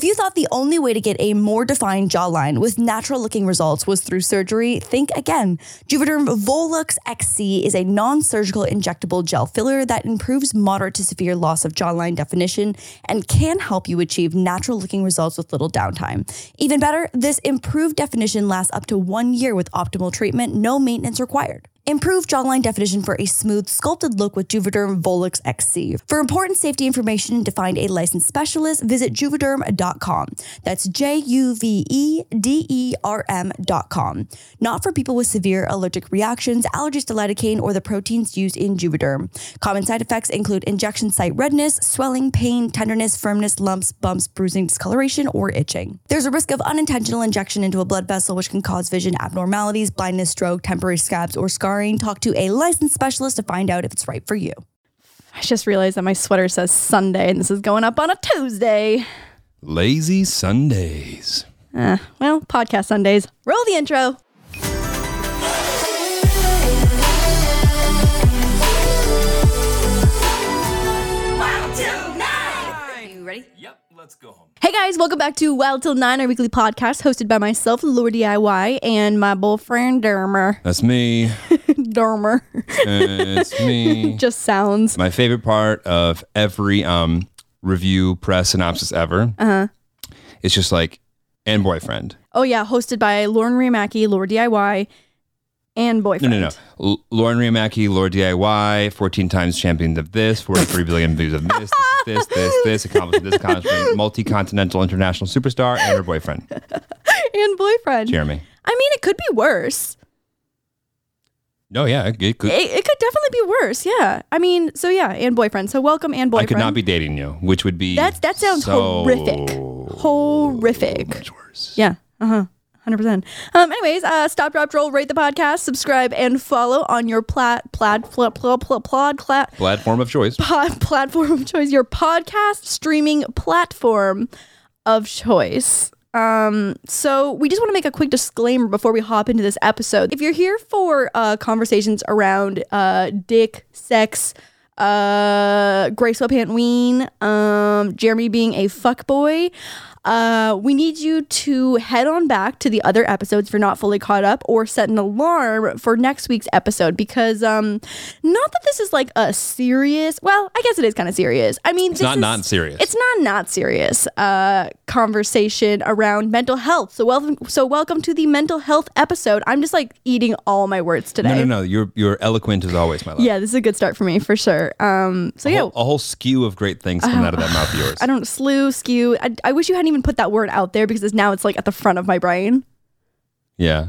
If you thought the only way to get a more defined jawline with natural-looking results was through surgery, think again. Juvederm Volux XC is a non-surgical injectable gel filler that improves moderate to severe loss of jawline definition and can help you achieve natural-looking results with little downtime. Even better, this improved definition lasts up to 1 year with optimal treatment, no maintenance required. Improve jawline definition for a smooth, sculpted look with Juvederm Volux XC. For important safety information and to find a licensed specialist, visit juvederm.com. That's JUVEDERM.com. Not for people with severe allergic reactions, allergies to lidocaine, or the proteins used in Juvederm. Common side effects include injection site redness, swelling, pain, tenderness, firmness, lumps, bumps, bruising, discoloration, or itching. There's a risk of unintentional injection into a blood vessel, which can cause vision abnormalities, blindness, stroke, temporary scabs, or scarring. Talk to a licensed specialist to find out if it's right for you. I just realized that my sweater says Sunday and this is going up on a Tuesday. Lazy Sundays. Well, podcast Sundays. Roll the intro. Yep, let's go home. Hey guys, welcome back to Wild Till 9, our weekly podcast hosted by myself, Lure DIY, and my boyfriend, Dermer. That's me. Dermer. It's me. Just sounds. My favorite part of every review press synopsis ever. It's just like, and boyfriend. Oh yeah, hosted by Lauren Riamaki, Lure DIY, and boyfriend. No. Lauren Riamaki, Lure DIY, 14 times champion of this, 43 billion views of this, accomplishment, multi-continental international superstar, and her boyfriend. And boyfriend. Jeremy. I mean, it could be worse. No, yeah, it could. It could definitely be worse, yeah. I mean, so yeah, and boyfriend. So welcome and boyfriend. I could not be dating you, which would be that sounds horrific. Horrific. Much worse. Yeah. 100%. Anyways, stop, drop, roll, rate the podcast, subscribe, and follow on your platform of choice. Platform of choice, your podcast streaming platform of choice. So we just want to make a quick disclaimer before we hop into this episode. If you're here for conversations around dick, sex, Gray Sweatpant Ween, Jeremy being a fuckboy, we need you to head on back to the other episodes if you're not fully caught up, or set an alarm for next week's episode, because not that this is like a serious, well, I guess it is kind of serious. I mean, it's not serious. It's not serious conversation around mental health. So welcome to the mental health episode. I'm just like eating all my words today. No. You're eloquent as always, my love. Yeah, this is a good start for me for sure. A whole skew of great things coming out of that mouth of yours. I don't skew. I wish you hadn't even put that word out there, because now it's like at the front of my brain. Yeah.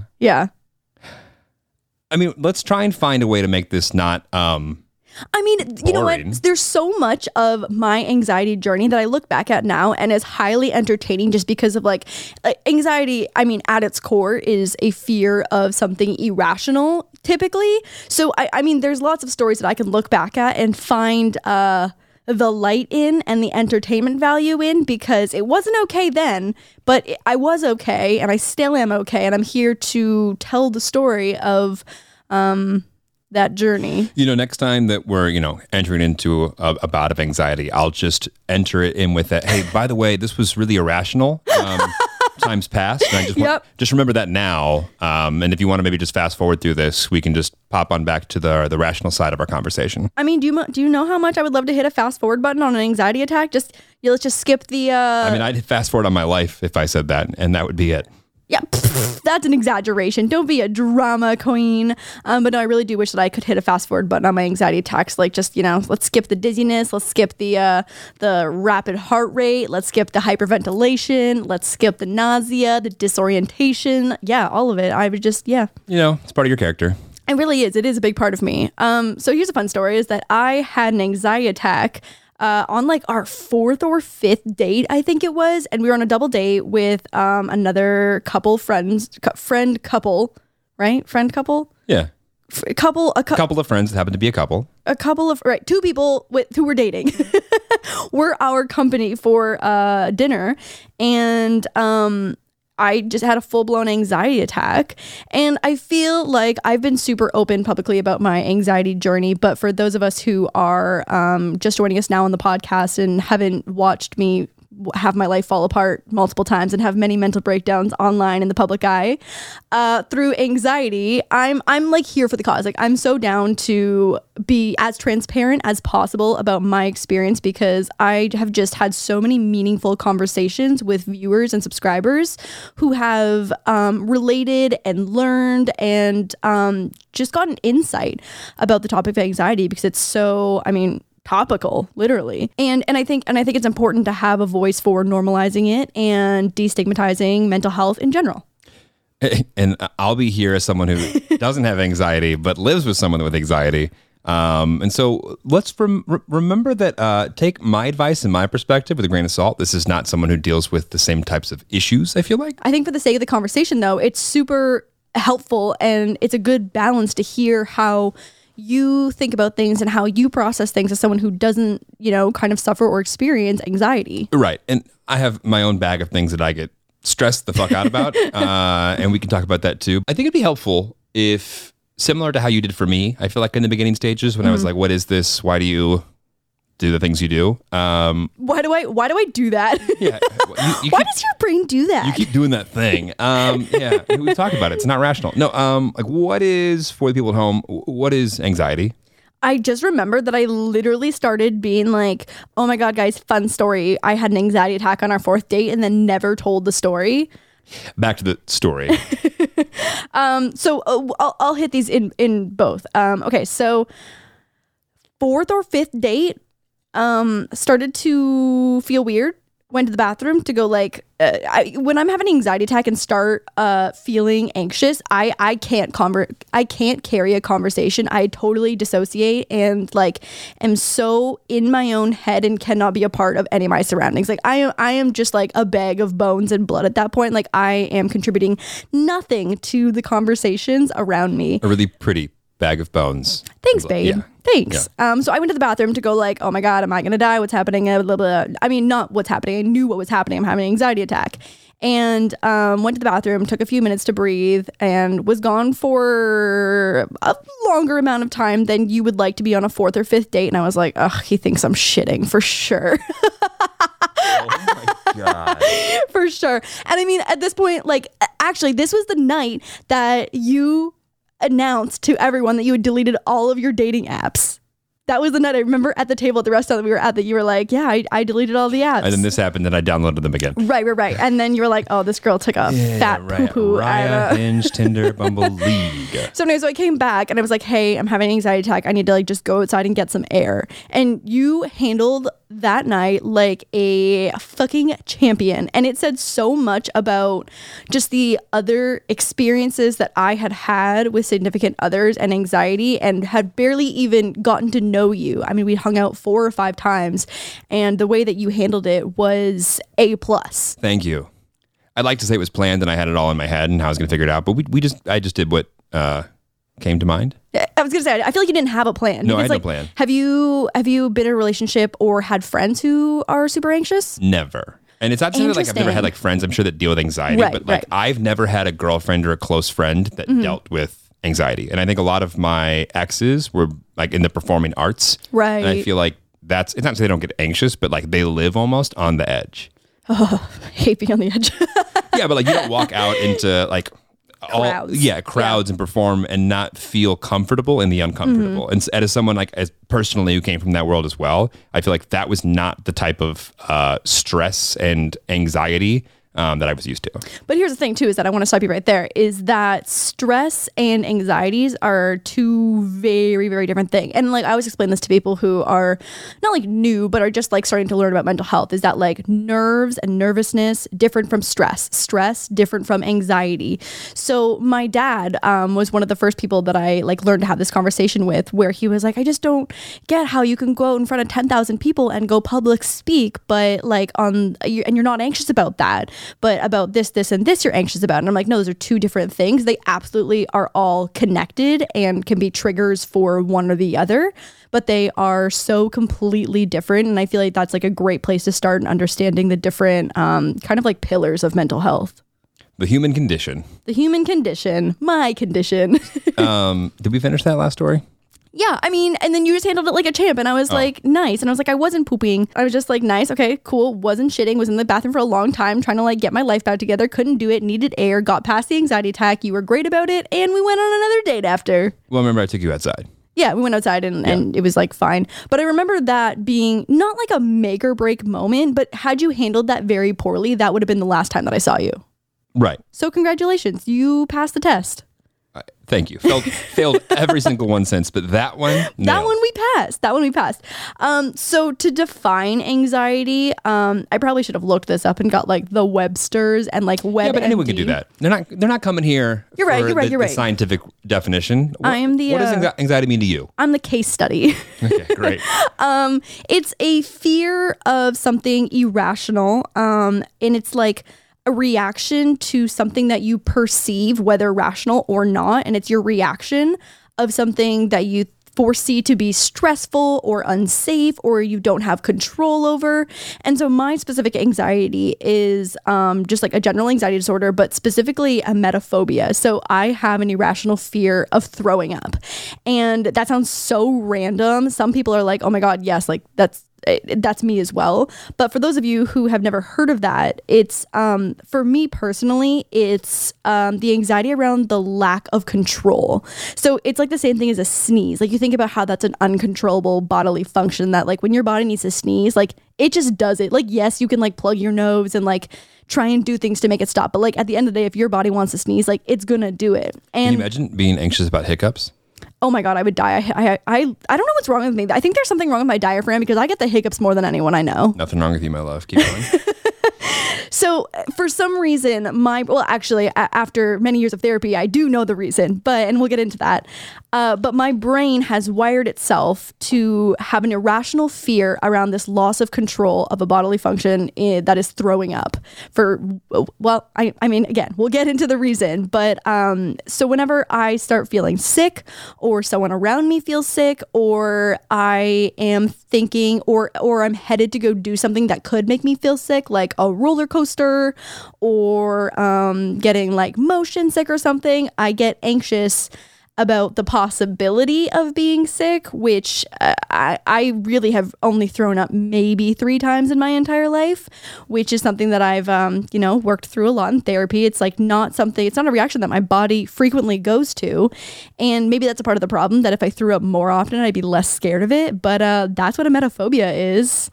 I mean, let's try and find a way to make this not I mean, you know what? There's so much of my anxiety journey that I look back at now and is highly entertaining, just because of like anxiety. I mean, at its core is a fear of something irrational typically. So I mean, there's lots of stories that I can look back at and find the light in and the entertainment value in, because it wasn't okay then, but I was okay and I still am okay, and I'm here to tell the story of that journey. You know, next time that we're, entering into a bout of anxiety, I'll just enter it in with that, hey, by the way, this was really irrational. Times past, and I just remember that now. And if you want to maybe just fast forward through this, we can just pop on back to the rational side of our conversation. I mean, do you know how much I would love to hit a fast forward button on an anxiety attack? Let's just skip the. I mean, I'd hit fast forward on my life if I said that, and that would be it. Yeah, that's an exaggeration. Don't be a drama queen. But no, I really do wish that I could hit a fast forward button on my anxiety attacks. Like, just, let's skip the dizziness. Let's skip the rapid heart rate. Let's skip the hyperventilation. Let's skip the nausea, the disorientation. Yeah, all of it. I would just, yeah. It's part of your character. It really is. It is a big part of me. So here's a fun story, is that I had an anxiety attack on like our 4th or 5th date, I think it was. And we were on a double date with another couple, friend couple, right? Friend couple? Yeah. A couple of friends that happen to be a couple. Two people who were dating were our company for dinner. And I just had a full-blown anxiety attack, and I feel like I've been super open publicly about my anxiety journey, but for those of us who are just joining us now on the podcast and haven't watched me have my life fall apart multiple times and have many mental breakdowns online in the public eye. Through anxiety, I'm like here for the cause. Like I'm so down to be as transparent as possible about my experience because I have just had so many meaningful conversations with viewers and subscribers who have related and learned and just gotten insight about the topic of anxiety because it's so, topical, literally. And I think it's important to have a voice for normalizing it and destigmatizing mental health in general. And I'll be here as someone who doesn't have anxiety, but lives with someone with anxiety. And so let's remember that take my advice and my perspective with a grain of salt. This is not someone who deals with the same types of issues, I feel like. I think for the sake of the conversation, though, it's super helpful and it's a good balance to hear how you think about things and how you process things as someone who doesn't, kind of suffer or experience anxiety. Right. And I have my own bag of things that I get stressed the fuck out about. And we can talk about that too. I think it'd be helpful if, similar to how you did for me, I feel like in the beginning stages when I was like, what is this? Why do you do the things you do? Why do I do that? Yeah. Why does your brain do that? You keep doing that thing. Yeah. We talked about it. It's not rational. No. Like what is, for the people at home, what is anxiety? I just remembered that I literally started being like, oh my God, guys, fun story. I had an anxiety attack on our 4th date and then never told the story. Back to the story. So I'll hit these in both. Okay, so 4th or 5th date, started to feel weird. Went to the bathroom to go when I'm having an anxiety attack and start feeling anxious, I can't carry a conversation. I totally dissociate and am so in my own head and cannot be a part of any of my surroundings. I am just like a bag of bones and blood at that point. I am contributing nothing to the conversations around me. A really pretty bag of bones. Thanks, babe. Yeah. Thanks. Yeah. So I went to the bathroom to go oh my God, am I going to die? What's happening? Blah, blah. I mean, not what's happening. I knew what was happening. I'm having an anxiety attack. And went to the bathroom, took a few minutes to breathe, and was gone for a longer amount of time than you would like to be on a 4th or 5th date. And I was like, ugh, he thinks I'm shitting for sure. Oh my God. For sure. And at this point, actually, this was the night that you announced to everyone that you had deleted all of your dating apps. That was the night I remember at the table at the restaurant that we were at that you were like, yeah, I deleted all the apps. And then this happened and I downloaded them again. Right. And then you were like, oh, this girl took a fat poo-poo. Raya, Hinge, Tinder, Bumble, League. So anyway, so I came back and I was like, hey, I'm having an anxiety attack. I need to just go outside and get some air. And you handled that night like a fucking champion. And it said so much about just the other experiences that I had with significant others and anxiety and had barely even gotten to know you. We hung out 4 or 5 times and the way that you handled it was A+. Thank you. I'd like to say it was planned and I had it all in my head and how I was going to figure it out, but I just did what came to mind. I was gonna say, I feel like you didn't have a plan. No, I had no plan. Have you been in a relationship or had friends who are super anxious? Never. And it's not that I've never had friends, I'm sure, that deal with anxiety, but I've never had a girlfriend or a close friend that dealt with anxiety. And I think a lot of my exes were in the performing arts. Right. And I feel like it's not to say they don't get anxious, but they live almost on the edge. Oh, I hate being on the edge. Yeah, but you don't walk out into crowds and perform and not feel comfortable in the uncomfortable. And as someone as personally who came from that world as well, I feel like that was not the type of stress and anxiety that I was used to. But here's the thing too, is that I want to stop you right there, is that stress and anxieties are two very, very different things. And I always explain this to people who are not new, but are just starting to learn about mental health, is that nerves and nervousness different from stress different from anxiety. So my dad was one of the first people that I learned to have this conversation with, where he was like, I just don't get how you can go out in front of 10,000 people and go public speak, but and you're not anxious about that. But about this, and this you're anxious about. And I'm like, no, those are two different things. They absolutely are all connected and can be triggers for one or the other, but they are so completely different. And I feel like that's a great place to start in understanding the different kind of pillars of mental health. The human condition. The human condition. My condition. Did we finish that last story? Yeah, I mean, and then you just handled it like a champ, and I was like, nice. And I was like, I wasn't pooping. I was just like, nice, okay, cool. Wasn't shitting, was in the bathroom for a long time, trying to like get my life back together, couldn't do it, needed air, got past the anxiety attack. You were great about it, and we went on another date after. Well, remember I took you outside. Yeah, we went outside and it was like fine. But I remember that being not like a make or break moment, but had you handled that very poorly, that would have been the last time that I saw you. Right. So congratulations, you passed the test. Thank you. Failed every single one since, but that one, no. That one we passed. So to define anxiety, I probably should have looked this up and got like the Webster's and like WebMD. Yeah, but anyone can do that. They're not coming here. You're right. The scientific definition. What does anxiety mean to you? I'm the case study. Okay, great. It's a fear of something irrational, and it's like a reaction to something that you perceive, whether rational or not, and it's your reaction of something that you foresee to be stressful or unsafe or you don't have control over. And so my specific anxiety is just like a general anxiety disorder, but specifically a emetophobia. So I have an irrational fear of throwing up. And that sounds so random. Some people are like, oh my God, yes, like that's me as well. But for those of you who have never heard of that, it's for me personally, it's the anxiety around the lack of control. So it's like the same thing as a sneeze. Like you think about how that's an uncontrollable bodily function that like when your body needs to sneeze, like it just does it. Like, yes, you can like plug your nose and like try and do things to make it stop. But like at the end of the day, if your body wants to sneeze, like it's gonna do it. And can you imagine being anxious about hiccups? Oh my God, I would die. I don't know what's wrong with me. I think there's something wrong with my diaphragm because I get the hiccups more than anyone I know. Nothing wrong with you, my love. Keep going. So for some reason, after many years of therapy, I do know the reason, and we'll get into that. But my brain has wired itself to have an irrational fear around this loss of control of a bodily function that is throwing up. I mean, again, we'll get into the reason, but so whenever I start feeling sick or someone around me feels sick or I am thinking or I'm headed to go do something that could make me feel sick, like a roller coaster or getting like motion sick or something, I get anxious about the possibility of being sick, which I really have only thrown up maybe 3 times in my entire life, which is something that I've, worked through a lot in therapy. It's like it's not a reaction that my body frequently goes to. And maybe that's a part of the problem, that if I threw up more often, I'd be less scared of it. But that's what emetophobia is.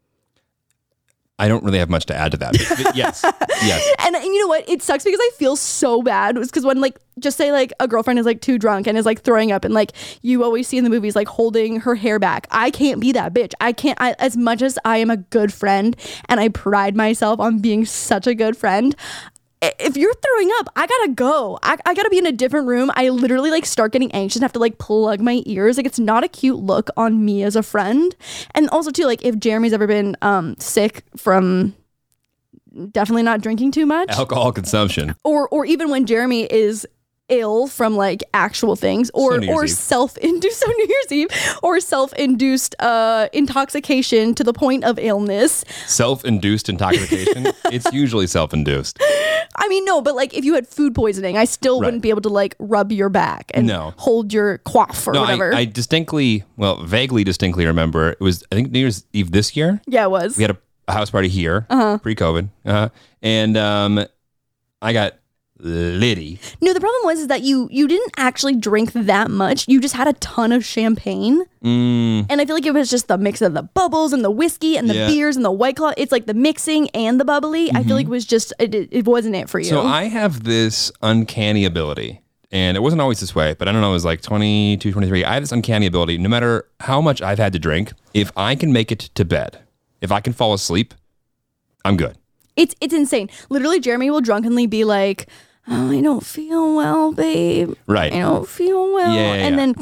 I don't really have much to add to that. But yes. And you know what? It sucks because I feel so bad. It's because when like, just say like a girlfriend is like too drunk and is like throwing up and like you always see in the movies like holding her hair back. I can't be that bitch. As much as I am a good friend and I pride myself on being such a good friend, if you're throwing up, I gotta go. I gotta be in a different room. I literally like start getting anxious and have to like plug my ears. Like it's not a cute look on me as a friend. And also too, like if Jeremy's ever been sick from definitely not drinking too much, alcohol consumption, or even when Jeremy is ill from like actual things or self-induced New Year's Eve or self-induced intoxication to the point of illness. Self-induced intoxication? It's usually self-induced. I mean, no, but like if you had food poisoning, I still wouldn't be able to like rub your back and hold your coif or whatever. I vaguely distinctly remember it was, I think, New Year's Eve this year. Yeah, it was. We had a house party here, pre-COVID, and I got litty. No, the problem was that you didn't actually drink that much. You just had a ton of champagne. And I feel like it was just the mix of the bubbles and the whiskey and the beers and the White Claw. It's like the mixing and the bubbly. I feel like it was just, it wasn't it for you. So I have this uncanny ability, and it wasn't always this way, but I don't know, it was like 22, 23. I have this uncanny ability, no matter how much I've had to drink, if I can make it to bed, if I can fall asleep, I'm good. It's insane. Literally, Jeremy will drunkenly be like, oh, I don't feel well, babe. Right. I don't feel well. And then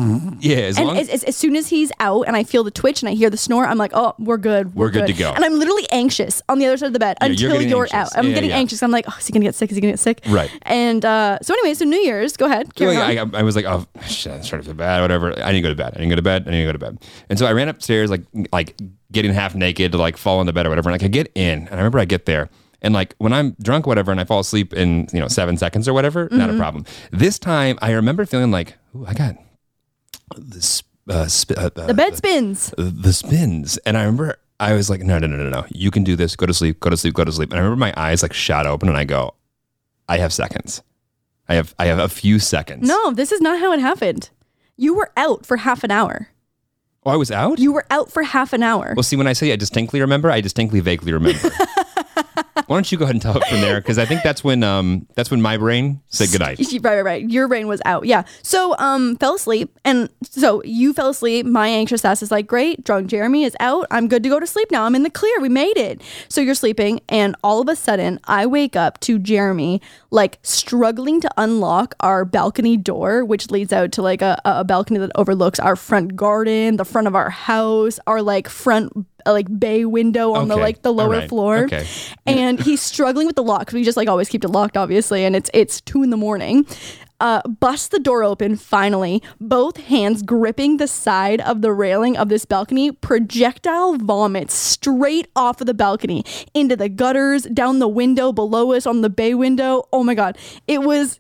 as soon as he's out and I feel the twitch and I hear the snore, I'm like, oh, we're good. We're good to go. And I'm literally anxious on the other side of the bed until you're out. I'm getting anxious. I'm like, oh, is he going to get sick? Is he going to get sick? Right. And so anyway, so New Year's, go ahead. I was like, oh, shit, I'm starting to feel bad, whatever. I need to go to bed. And so I ran upstairs, like getting half naked to like fall into bed or whatever. And I could get in. And I remember I get there. And like when I'm drunk, whatever, and I fall asleep in 7 seconds or whatever, not a problem. This time, I remember feeling like, ooh, I got The bed spins. The spins. And I remember I was like, no. You can do this. Go to sleep. And I remember my eyes like shot open and I go, I have seconds. I have a few seconds. No, this is not how it happened. You were out for half an hour. Oh, I was out? You were out for half an hour. Well, see, when I say I distinctly remember, I distinctly vaguely remember. Why don't you go ahead and tell it from there? Because I think that's when my brain said goodnight. Right. Your brain was out. Yeah. So fell asleep. And so you fell asleep. My anxious ass is like, great, drunk Jeremy is out. I'm good to go to sleep now. I'm in the clear. We made it. So you're sleeping. And all of a sudden, I wake up to Jeremy like struggling to unlock our balcony door, which leads out to like a balcony that overlooks our front garden, the front of our house, our like front like bay window on the lower floor. Okay. And he's struggling with the lock because we just like always keep it locked, obviously. And it's 2 a.m. Busts the door open finally, both hands gripping the side of the railing of this balcony, projectile vomits straight off of the balcony into the gutters, down the window below us on the bay window. Oh my God. It was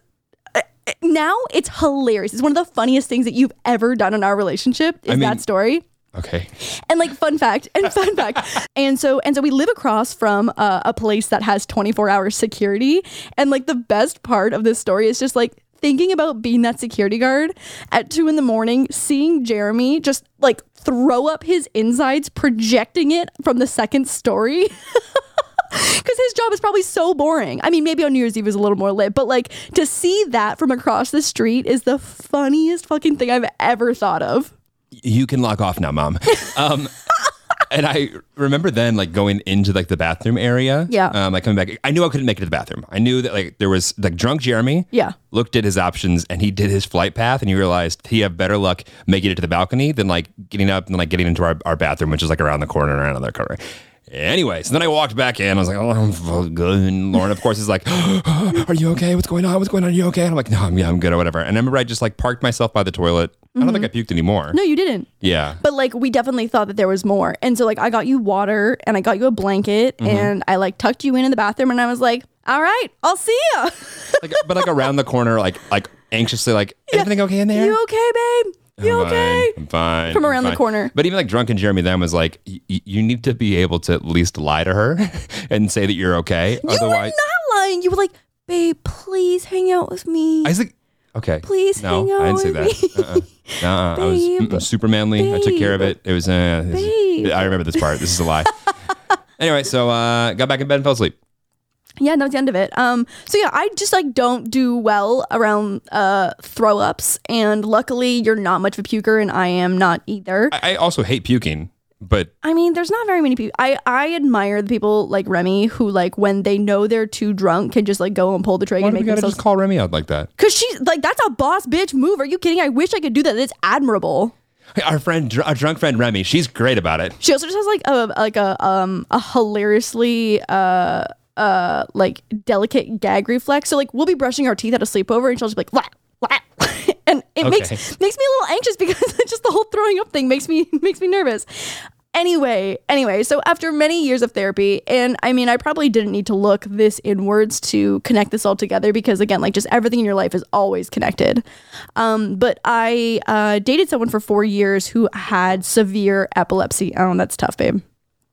now it's hilarious. It's one of the funniest things that you've ever done in our relationship is that story. Okay. And like fun fact. And so we live across from a place that has 24-hour security. And like the best part of this story is just like thinking about being that security guard at 2 a.m, seeing Jeremy just like throw up his insides, projecting it from the second story. Because his job is probably so boring. I mean, maybe on New Year's Eve is a little more lit, but like to see that from across the street is the funniest fucking thing I've ever thought of. You can log off now, Mom. And I remember then like going into like the bathroom area. Yeah. Like coming back. I knew I couldn't make it to the bathroom. I knew that like there was like drunk Jeremy. Yeah. Looked at his options and he did his flight path and you realized he had better luck making it to the balcony than like getting up and like getting into our bathroom, which is like around the corner and around another corner. Anyway, so then I walked back in. I was like, oh, I'm good. And Lauren, of course, is like, are you okay? What's going on? Are you okay? And I'm like, no, I'm good or whatever. And I remember I just like parked myself by the toilet. I don't think I puked anymore. No, you didn't. Yeah. But like we definitely thought that there was more. And so like I got you water and I got you a blanket and I like tucked you in the bathroom and I was like, all right, I'll see ya. But like around the corner, like anxiously, like, everything okay in there? You okay, babe? You okay? I'm fine. From around the corner. But even like drunken Jeremy then was like, you need to be able to at least lie to her and say that you're okay. You were not lying. You were like, babe, please hang out with me. I was like, okay. Please hang out with me. I didn't say that. I was super manly. Babe. I took care of it. It was, I remember this part. This is a lie. Anyway, so got back in bed and fell asleep. Yeah, that was the end of it. So yeah, I just like don't do well around throw ups, and luckily you're not much of a puker, and I am not either. I also hate puking, but I mean, there's not very many people. I admire the people like Remy who like when they know they're too drunk can just like go and pull the trigger and make themselves. Just call Remy out like that? Because she's like, that's a boss bitch move. Are you kidding? I wish I could do that. It's admirable. Our drunk friend Remy, she's great about it. She also just has like a hilariously like delicate gag reflex. So like we'll be brushing our teeth at a sleepover and she'll just be like wah, wah. And it makes me a little anxious because just the whole throwing up thing makes me nervous. Anyway, so after many years of therapy, and I mean I probably didn't need to look this inwards to connect this all together because again, like just everything in your life is always connected. But I dated someone for 4 years who had severe epilepsy. Oh, that's tough, babe.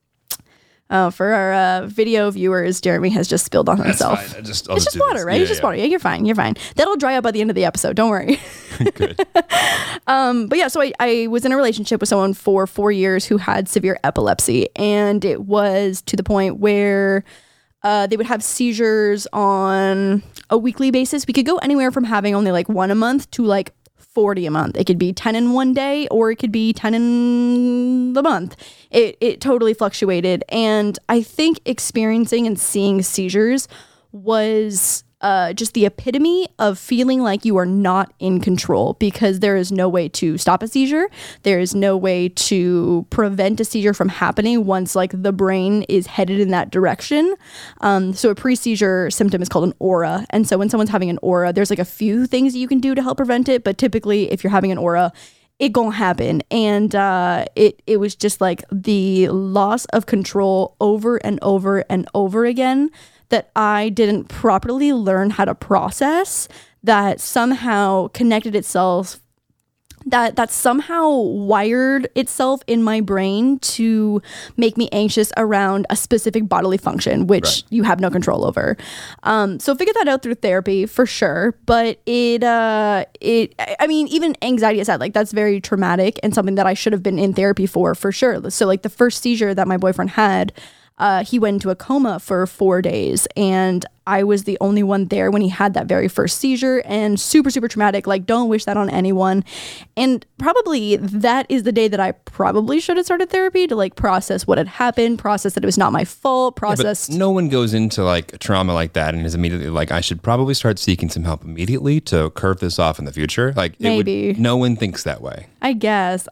For our video viewers, Jeremy has just spilled on himself. That's fine. It's just water, right? It's just water. Yeah, you're fine. That'll dry up by the end of the episode. Don't worry. Good. But yeah, so I was in a relationship with someone for 4 years who had severe epilepsy. And it was to the point where they would have seizures on a weekly basis. We could go anywhere from having only like 1 a month to like 40 a month. It could be 10 in one day or it could be 10 in the month. It totally fluctuated. And I think experiencing and seeing seizures was just the epitome of feeling like you are not in control because there is no way to stop a seizure. There is no way to prevent a seizure from happening once like the brain is headed in that direction. So a pre-seizure symptom is called an aura. And so when someone's having an aura, there's like a few things that you can do to help prevent it. But typically if you're having an aura, it gonna happen. And it was just like the loss of control over and over and over again that I didn't properly learn how to process that somehow connected itself that somehow wired itself in my brain to make me anxious around a specific bodily function, which you have no control over. So figured that out through therapy for sure. But I mean, even anxiety aside, like that's very traumatic and something that I should have been in therapy for sure. So like the first seizure that my boyfriend had, he went into a coma for 4 days, and I was the only one there when he had that very first seizure, and super, super traumatic. Like, don't wish that on anyone. And probably that is the day that I probably should have started therapy to like process what had happened, process that it was not my fault, process. No one goes into like a trauma like that and is immediately like, I should probably start seeking some help immediately to curve this off in the future. Like, maybe no one thinks that way. I guess.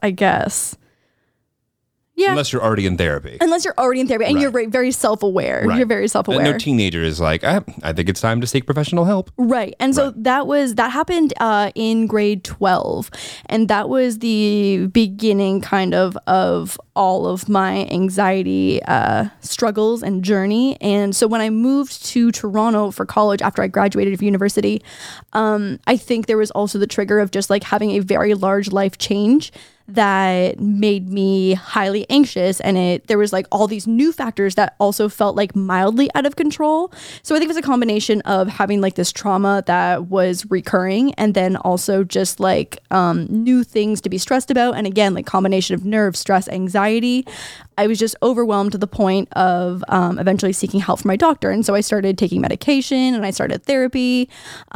Yeah. Unless you're already in therapy. And you're very self-aware. Right. You're very self-aware. No teenager is like, I think it's time to seek professional help. Right. And so that happened in grade 12. And that was the beginning kind of all of my anxiety struggles and journey. And so when I moved to Toronto for college after I graduated from university, I think there was also the trigger of just like having a very large life change that made me highly anxious, and there was like all these new factors that also felt like mildly out of control. So I think it was a combination of having like this trauma that was recurring, and then also just like new things to be stressed about, and again like combination of nerves, stress, anxiety. I was just overwhelmed to the point of eventually seeking help from my doctor. And so I started taking medication and I started therapy.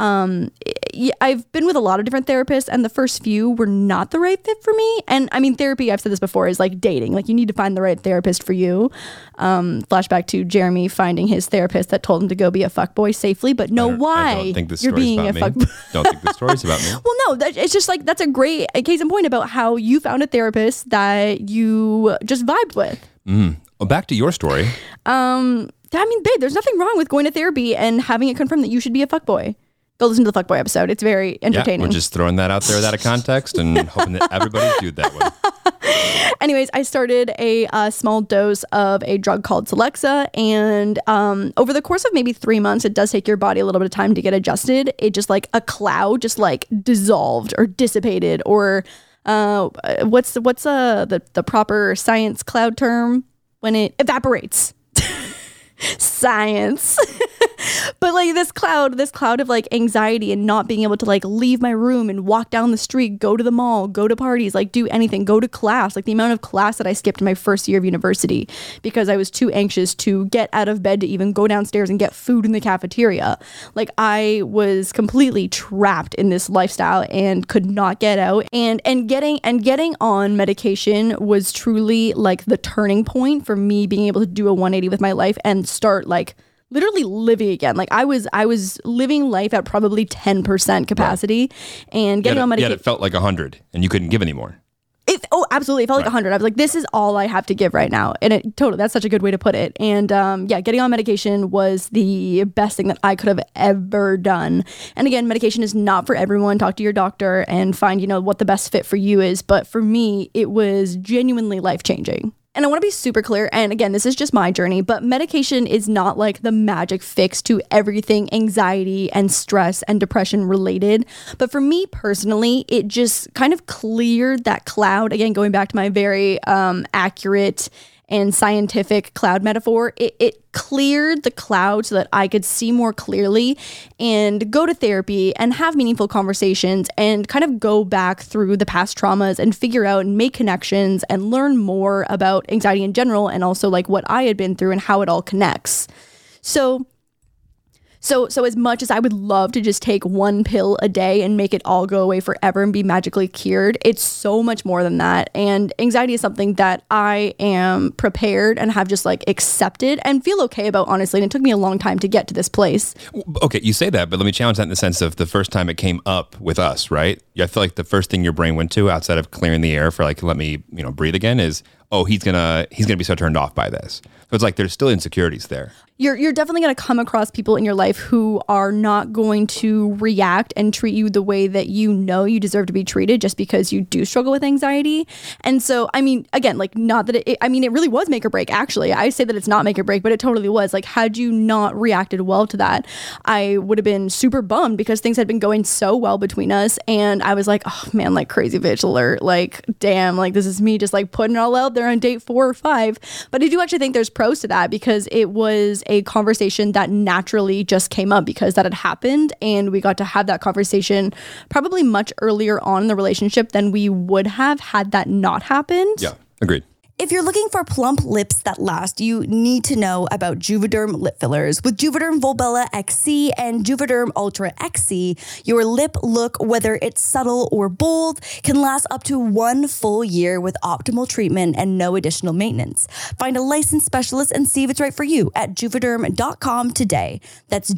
I've been with a lot of different therapists, and the first few were not the right fit for me. And I mean, therapy, I've said this before, is like dating. Like you need to find the right therapist for you. Flashback to Jeremy finding his therapist that told him to go be a fuckboy safely, but why I don't think this you're being a fuckboy. Don't think this story's about me. Well, no, it's just like, that's a great case in point about how you found a therapist that you just vibed with. Well, back to your story. I mean, babe, there's nothing wrong with going to therapy and having it confirmed that you should be a fuckboy. Go listen to the fuckboy episode. It's very entertaining. Yeah, we're just throwing that out there without a context and hoping that everybody's viewed that way. Anyways, I started a small dose of a drug called Celexa, and over the course of maybe 3 months, it does take your body a little bit of time to get adjusted. It just like a cloud just like dissolved or dissipated, or what's the proper science cloud term when it evaporates? Science. But like this cloud of like anxiety and not being able to like leave my room and walk down the street, go to the mall, go to parties, like do anything, go to class, like the amount of class that I skipped in my first year of university because I was too anxious to get out of bed to even go downstairs and get food in the cafeteria. Like I was completely trapped in this lifestyle and could not get out, and getting on medication was truly like the turning point for me being able to do a 180 with my life and start like literally living again. Like I was living life at probably 10% capacity, and getting on medication. Yet it felt like 100 and you couldn't give anymore. Absolutely. It felt like 100. I was like, this is all I have to give right now. And that's such a good way to put it. And getting on medication was the best thing that I could have ever done. And again, medication is not for everyone. Talk to your doctor and find, what the best fit for you is. But for me, it was genuinely life-changing. And I want to be super clear, and again, this is just my journey, but medication is not like the magic fix to everything anxiety and stress and depression related. But for me personally, it just kind of cleared that cloud. Again, going back to my very accurate and scientific cloud metaphor, it cleared the cloud so that I could see more clearly and go to therapy and have meaningful conversations and kind of go back through the past traumas and figure out and make connections and learn more about anxiety in general, and also like what I had been through and how it all connects. So as much as I would love to just take one pill a day and make it all go away forever and be magically cured, it's so much more than that. And anxiety is something that I am prepared and have just like accepted and feel okay about, honestly. And it took me a long time to get to this place. Okay, you say that, but let me challenge that in the sense of the first time it came up with us, right? I feel like the first thing your brain went to outside of clearing the air for like, let me, breathe again is, oh, he's gonna be so turned off by this. So it's like there's still insecurities there. You're definitely going to come across people in your life who are not going to react and treat you the way that you know you deserve to be treated just because you do struggle with anxiety. And so, I mean, again, like not that it really was make or break, actually. I say that it's not make or break, but it totally was. Like, had you not reacted well to that, I would have been super bummed because things had been going so well between us. And I was like, oh man, like crazy bitch alert. Like, damn, like this is me just like putting it all out there on date 4 or 5. But I do actually think there's pros to that because it was a conversation that naturally just came up because that had happened, and we got to have that conversation probably much earlier on in the relationship than we would have had that not happened. Yeah, agreed. If you're looking for plump lips that last, you need to know about Juvederm lip fillers. With Juvederm Volbella XC and Juvederm Ultra XC, your lip look, whether it's subtle or bold, can last up to 1 full year with optimal treatment and no additional maintenance. Find a licensed specialist and see if it's right for you at Juvederm.com today. That's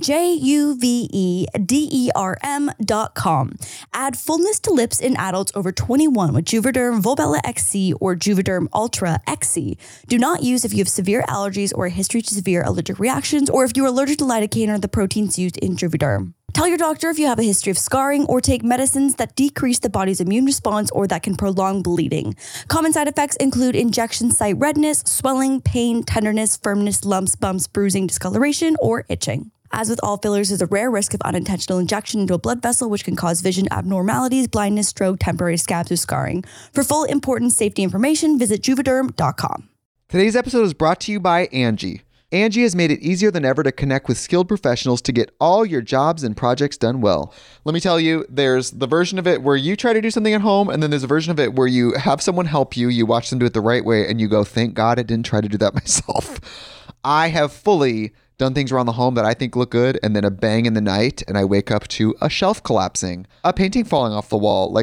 JUVEDERM.com. Add fullness to lips in adults over 21 with Juvederm Volbella XC or Juvederm Ultra XC. Do not use if you have severe allergies or a history to severe allergic reactions, or if you are allergic to lidocaine or the proteins used in Juvederm. Tell your doctor if you have a history of scarring or take medicines that decrease the body's immune response or that can prolong bleeding. Common side effects include injection site redness, swelling, pain, tenderness, firmness, lumps, bumps, bruising, discoloration, or itching. As with all fillers, there's a rare risk of unintentional injection into a blood vessel, which can cause vision abnormalities, blindness, stroke, temporary scabs, or scarring. For full important safety information, visit Juvederm.com. Today's episode is brought to you by Angie. Angie has made it easier than ever to connect with skilled professionals to get all your jobs and projects done well. Let me tell you, there's the version of it where you try to do something at home, and then there's a version of it where you have someone help you, you watch them do it the right way, and you go, thank God I didn't try to do that myself. I have fully done things around the home that I think look good, and then a bang in the night, and I wake up to a shelf collapsing, a painting falling off the wall.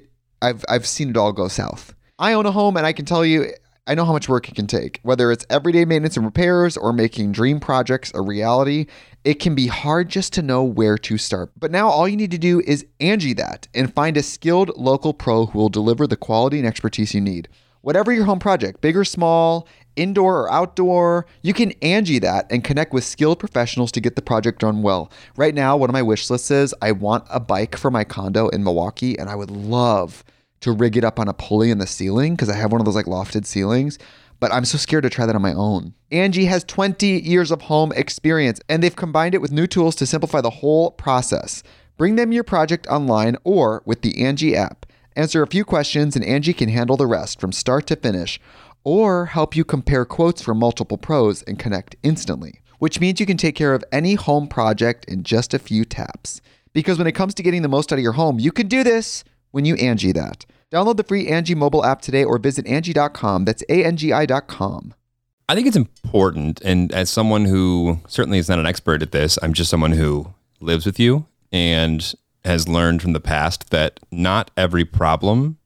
I've seen it all go south. I own a home, and I can tell you, I know how much work it can take. Whether it's everyday maintenance and repairs or making dream projects a reality, it can be hard just to know where to start. But now all you need to do is Angie that and find a skilled local pro who will deliver the quality and expertise you need. Whatever your home project, big or small, indoor or outdoor, you can Angie that and connect with skilled professionals to get the project done well. Right now, one of my wish lists is I want a bike for my condo in Milwaukee, and I would love to rig it up on a pulley in the ceiling because I have one of those like lofted ceilings, but I'm so scared to try that on my own. Angie has 20 years of home experience, and they've combined it with new tools to simplify the whole process. Bring them your project online or with the Angie app. Answer a few questions and Angie can handle the rest from start to finish, or help you compare quotes from multiple pros and connect instantly, which means you can take care of any home project in just a few taps. Because when it comes to getting the most out of your home, you can do this when you Angie that. Download the free Angie mobile app today or visit Angie.com. That's ANGI.com. I think it's important, and as someone who certainly is not an expert at this, I'm just someone who lives with you and has learned from the past that not every problem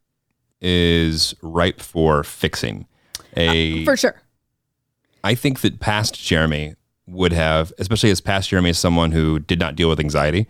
is ripe for fixing. For sure. I think that past Jeremy would have, especially as past Jeremy as someone who did not deal with anxiety,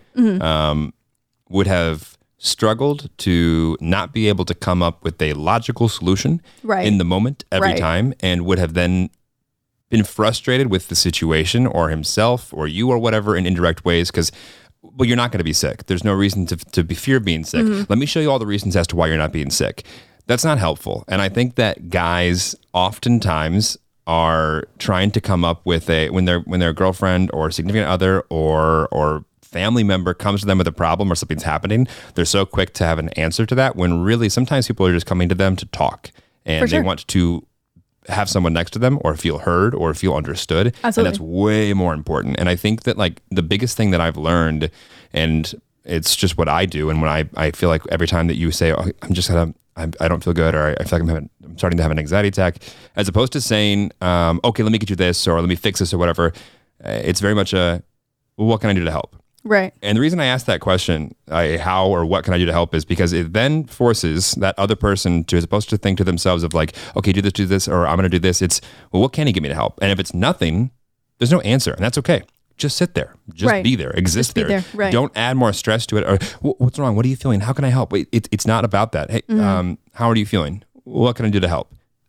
would have struggled to not be able to come up with a logical solution in the moment every time, and would have then been frustrated with the situation or himself or you or whatever in indirect ways because, well, you're not going to be sick. There's no reason to be fear being sick. Let me show you all the reasons as to why you're not being sick. That's not helpful. And I think that guys oftentimes are trying to come up with when their girlfriend or significant other or family member comes to them with a problem or something's happening, they're so quick to have an answer to that when really sometimes people are just coming to them to talk and they want to have someone next to them or feel heard or feel understood. Absolutely. And that's way more important. And I think that like the biggest thing that I've learned, and it's just what I do, and when I feel like every time that you say, oh, I don't feel good, or I feel like I'm starting to have an anxiety attack, as opposed to saying, okay, let me get you this, or let me fix this or whatever, it's very much well, what can I do to help? Right. And the reason I asked that question, how or what can I do to help, is because it then forces that other person to, as opposed to think to themselves of like, okay, do this, or I'm going to do this. It's, well, what can he give me to help? And if it's nothing, there's no answer, and that's okay. Just sit there. Just be there. Exist there. Right. Don't add more stress to it. Or what's wrong? What are you feeling? How can I help? It's not about that. Hey, how are you feeling? What can I do to help?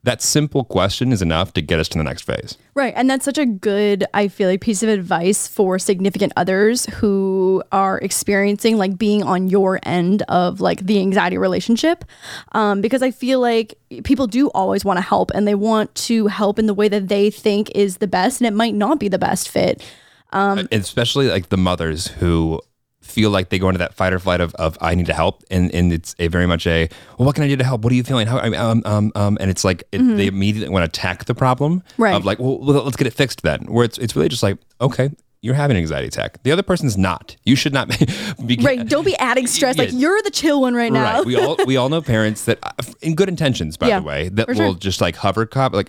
that simple question is enough to get us to the next phase. Right. And that's such a good, I feel like, piece of advice for significant others who are experiencing like being on your end of like the anxiety relationship. Because I feel like people do always want to help, and they want to help in the way that they think is the best. And it might not be the best fit. Especially like the mothers who feel like they go into that fight or flight of I need to help, and it's a very much a, well, what can I do to help? What are you feeling? How and it's like they immediately want to attack the problem of like, well, let's get it fixed then. Where it's really just like, okay, you're having an anxiety attack. The other person's not. You should not be right. Don't be adding stress. Like you're the chill one right now. Right. We all know parents that, in good intentions, by the way, that will just like hover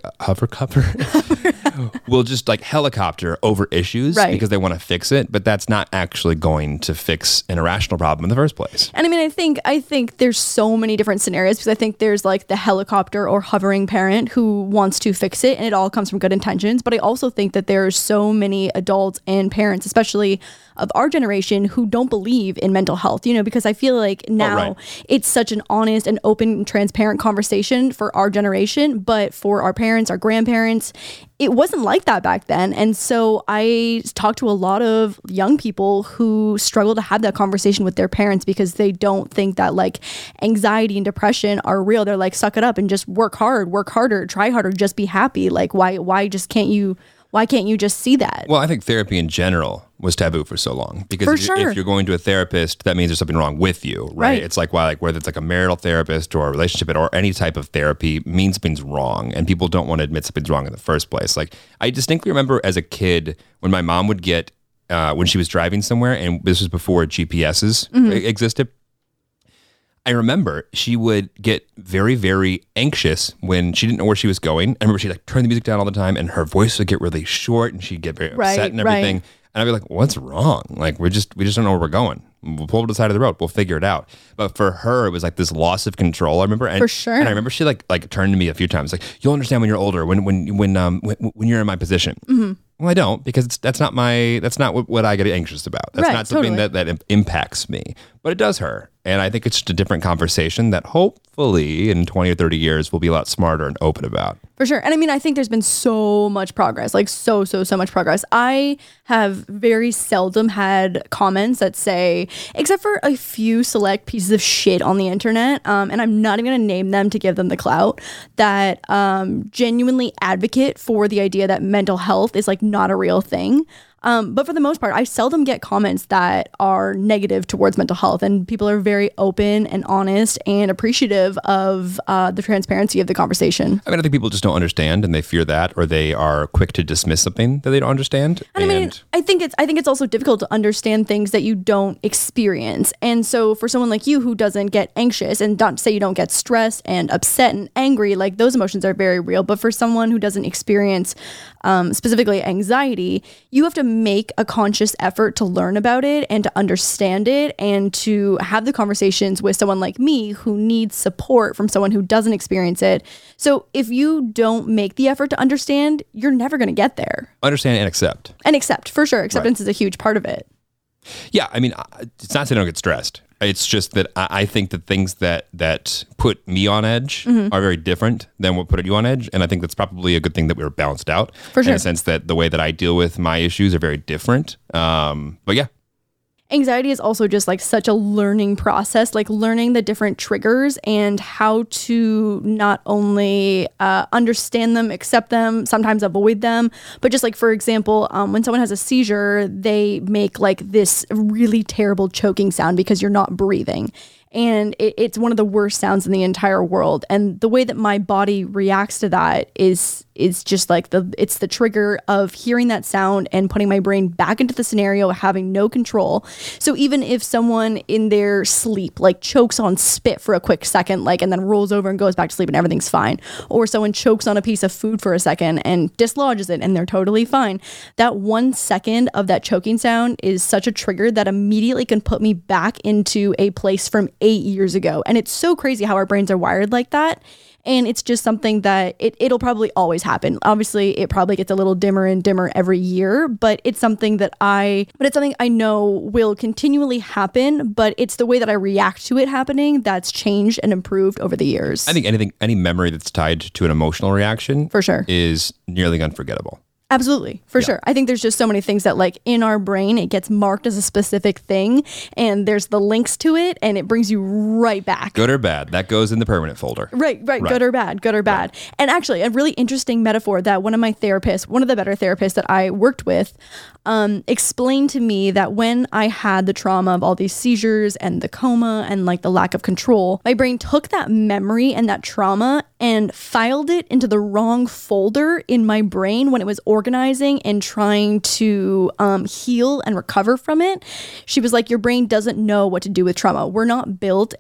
will just like helicopter over issues because they want to fix it, but that's not actually going to fix an irrational problem in the first place. And I mean, I think there's so many different scenarios, because I think there's like the helicopter or hovering parent who wants to fix it, and it all comes from good intentions. But I also think that there's so many adults and parents, especially of our generation, who don't believe in mental health, because I feel like now it's such an honest and open and transparent conversation for our generation, but for our parents, our grandparents, it wasn't like that back then. And so I talked to a lot of young people who struggle to have that conversation with their parents because they don't think that like anxiety and depression are real. They're like, suck it up and just work harder, try harder, just be happy. Like, why can't you just see that? Well, I think therapy in general was taboo for so long, because if you're going to a therapist, that means there's something wrong with you, right? It's like, whether it's like a marital therapist or a relationship or any type of therapy means something's wrong, and people don't want to admit something's wrong in the first place. Like, I distinctly remember as a kid when my mom would get, when she was driving somewhere, and this was before GPSs existed, I remember she would get very, very anxious when she didn't know where she was going. I remember she'd like turn the music down all the time, and her voice would get really short, and she'd get very upset and everything. Right. And I'd be like, what's wrong? Like, we just don't know where we're going. We'll pull to the side of the road. We'll figure it out. But for her, it was like this loss of control. I remember, for sure. And I remember she like turned to me a few times, like, you'll understand when you're older, when you're in my position. Mm-hmm. Well, I don't, because that's not what I get anxious about. That's not something that impacts me, but it does her. And I think it's just a different conversation that hopefully in 20 or 30 years we'll be a lot smarter and open about. For sure. And I mean, I think there's been so much progress, like so much progress. I have very seldom had comments that say, except for a few select pieces of shit on the internet, and I'm not even going to name them to give them the clout, that genuinely advocate for the idea that mental health is like not a real thing. But for the most part, I seldom get comments that are negative towards mental health, and people are very open and honest and appreciative of the transparency of the conversation. I mean, I think people just don't understand, and they fear that, or they are quick to dismiss something that they don't understand. And I mean, I think it's also difficult to understand things that you don't experience. And so for someone like you who doesn't get anxious, and not to say you don't get stressed and upset and angry, like those emotions are very real. But for someone who doesn't experience specifically anxiety, you have to make a conscious effort to learn about it and to understand it, and to have the conversations with someone like me who needs support from someone who doesn't experience it. So if you don't make the effort to understand, you're never going to get there. Understand and accept. And accept, for sure. Acceptance is a huge part of it. Yeah, I mean, it's not that I don't get stressed. It's just that I think the things that put me on edge are very different than what put you on edge. And I think that's probably a good thing that we were balanced out. For sure. In a sense that the way that I deal with my issues are very different. But yeah. Anxiety is also just like such a learning process, like learning the different triggers and how to not only understand them, accept them, sometimes avoid them, but just like, for example, when someone has a seizure, they make like this really terrible choking sound because you're not breathing. And it's one of the worst sounds in the entire world. And the way that my body reacts to that is just like it's the trigger of hearing that sound and putting my brain back into the scenario of having no control. So even if someone in their sleep like chokes on spit for a quick second, like, and then rolls over and goes back to sleep and everything's fine, or someone chokes on a piece of food for a second and dislodges it and they're totally fine, that 1 second of that choking sound is such a trigger that immediately can put me back into a place from 8 years ago. And it's so crazy how our brains are wired like that. And it's just something that it'll probably always happen. Obviously, it probably gets a little dimmer and dimmer every year, but it's something I know will continually happen, but it's the way that I react to it happening that's changed and improved over the years. I think any memory that's tied to an emotional reaction for sure is nearly unforgettable. Absolutely, for sure. I think there's just so many things that like in our brain, it gets marked as a specific thing and there's the links to it and it brings you right back. Good or bad, that goes in the permanent folder. Right. Good or bad. Right. And actually a really interesting metaphor that one of the better therapists that I worked with, explained to me that when I had the trauma of all these seizures and the coma and like the lack of control, my brain took that memory and that trauma and filed it into the wrong folder in my brain when it was organizing and trying to heal and recover from it. She was like, your brain doesn't know what to do with trauma. We're not built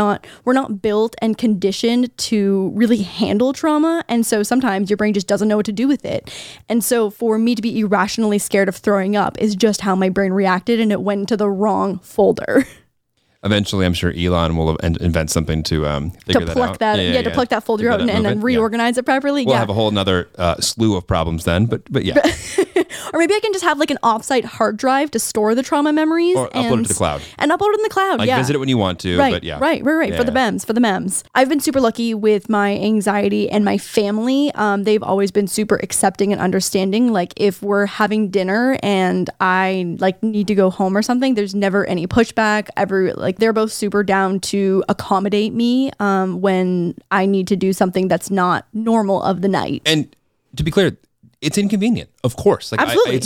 and conditioned to really handle trauma. And so sometimes your brain just doesn't know what to do with it. And so for me to be irrationally scared of throwing up is just how my brain reacted, and it went into the wrong folder. Eventually, I'm sure Elon will invent something to figure that out. To pluck that folder out and then reorganize it properly. We'll have a whole another slew of problems then, but yeah. Or maybe I can just have like an offsite hard drive to store the trauma memories or upload it to the cloud. And upload it in the cloud. Like visit it when you want to. Right. But yeah. Right. Yeah. For the memes. I've been super lucky with my anxiety and my family. They've always been super accepting and understanding. Like if we're having dinner and I like need to go home or something, there's never any pushback. They're both super down to accommodate me when I need to do something that's not normal of the night. And to be clear, it's inconvenient, of course. Like absolutely.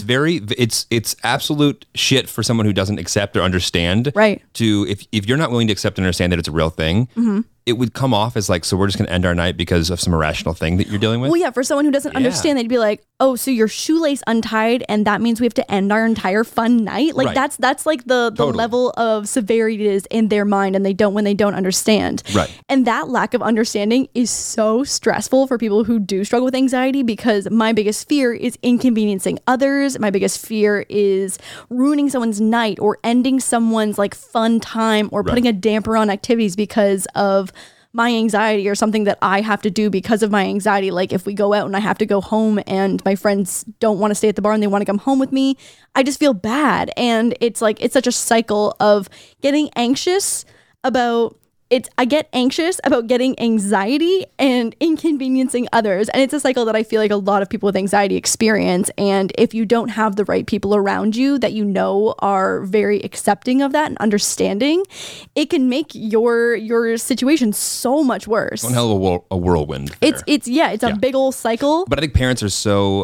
It's absolute shit for someone who doesn't accept or understand. Right. If you're not willing to accept and understand that it's a real thing, it would come off as like, so we're just going to end our night because of some irrational thing that you're dealing with. Well, yeah, for someone who doesn't understand, they'd be like, oh, so your shoelace untied and that means we have to end our entire fun night? Like that's like the level of severity it is in their mind and when they don't understand. Right. And that lack of understanding is so stressful for people who do struggle with anxiety, because my biggest fear is inconveniencing others. My biggest fear is ruining someone's night or ending someone's like fun time or putting a damper on activities because of my anxiety or something that I have to do because of my anxiety. Like if we go out and I have to go home and my friends don't want to stay at the bar and they want to come home with me, I just feel bad. And it's like, it's such a cycle of getting anxious about I get anxious about getting anxiety and inconveniencing others. And it's a cycle that I feel like a lot of people with anxiety experience. And if you don't have the right people around you that you know are very accepting of that and understanding, it can make your situation so much worse. One hell of a whirlwind there. It's a big old cycle. But I think parents are so,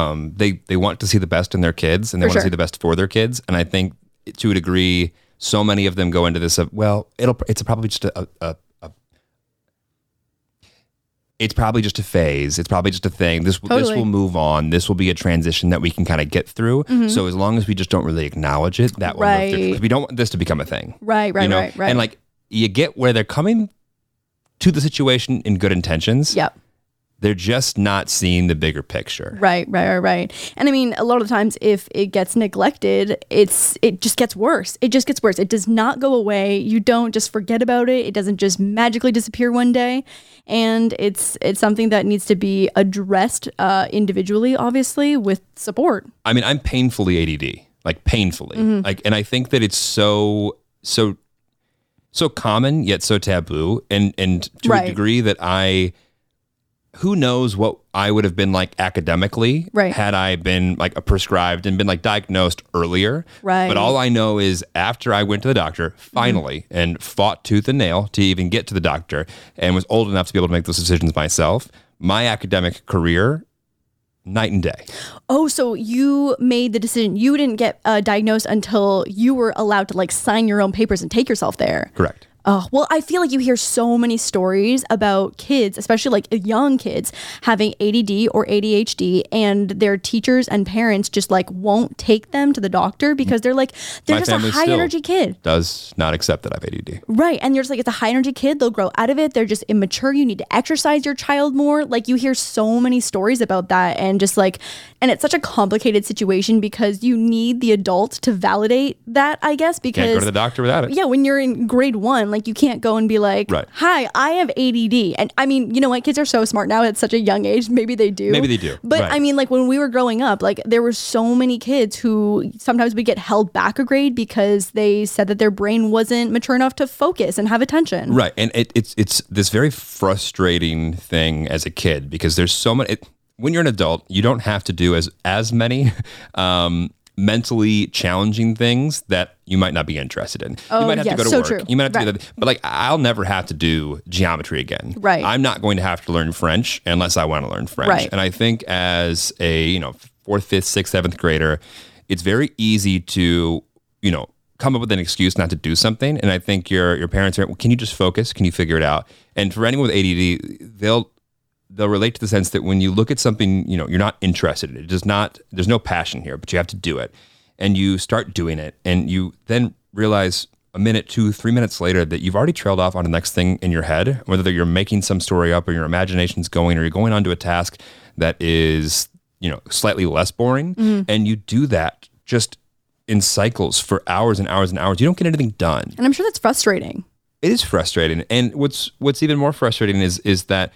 they want to see the best in their kids and they want to see the best for their kids. And I think to a degree, so many of them go into this of, well, it's probably just it's probably just a phase. It's probably just a thing. This will move on. This will be a transition that we can kind of get through. So as long as we just don't really acknowledge it, that will move through. Because we don't want this to become a thing. Right. And like you get where they're coming to the situation in good intentions. Yep. They're just not seeing the bigger picture. Right. And I mean, a lot of times if it gets neglected, it just gets worse. It just gets worse. It does not go away. You don't just forget about it. It doesn't just magically disappear one day. And it's something that needs to be addressed individually, obviously, with support. I mean, I'm painfully ADD, like painfully. And I think that it's so common yet so taboo, and to a degree that who knows what I would have been like academically had I been like prescribed and been like diagnosed earlier. Right. But all I know is after I went to the doctor finally and fought tooth and nail to even get to the doctor and was old enough to be able to make those decisions myself, my academic career, night and day. Oh, so you made the decision. You didn't get diagnosed until you were allowed to like sign your own papers and take yourself there. Correct. Oh, well, I feel like you hear so many stories about kids, especially like young kids, having ADD or ADHD, and their teachers and parents just like won't take them to the doctor because they're like, they're just a high energy kid. Does not accept that I have ADD. Right. And you're just like, it's a high energy kid. They'll grow out of it. They're just immature. You need to exercise your child more. Like you hear so many stories about that, and just like, and it's such a complicated situation because you need the adult to validate that, I guess, because can't go to the doctor without it. Yeah. When you're in grade 1, like you can't go and be like, Right. hi, I have ADD. And I mean, you know what? Kids are so smart now at such a young age. Maybe they do. But right. I mean, like when we were growing up, like there were so many kids who sometimes would get held back a grade because they said that their brain wasn't mature enough to focus and have attention. Right. And it's this very frustrating thing as a kid because there's so many. When you're an adult, you don't have to do as many mentally challenging things that you might not be interested in. Oh, you might have to go to work. True. You might have to do that. But like, I'll never have to do geometry again. Right. I'm not going to have to learn French unless I want to learn French. Right. And I think as a 4th, 5th, 6th, 7th grader, it's very easy to come up with an excuse not to do something. And I think your parents are, well, can you just focus? Can you figure it out? And for anyone with ADD, they'll relate to the sense that when you look at something, you're not interested in it. There's no passion here, but you have to do it. And you start doing it. And you then realize a minute, 2, 3 minutes later that you've already trailed off on the next thing in your head, whether you're making some story up or your imagination's going, or you're going on to a task that is, slightly less boring. Mm-hmm. And you do that just in cycles for hours and hours and hours. You don't get anything done. And I'm sure that's frustrating. It is frustrating. And what's even more frustrating is that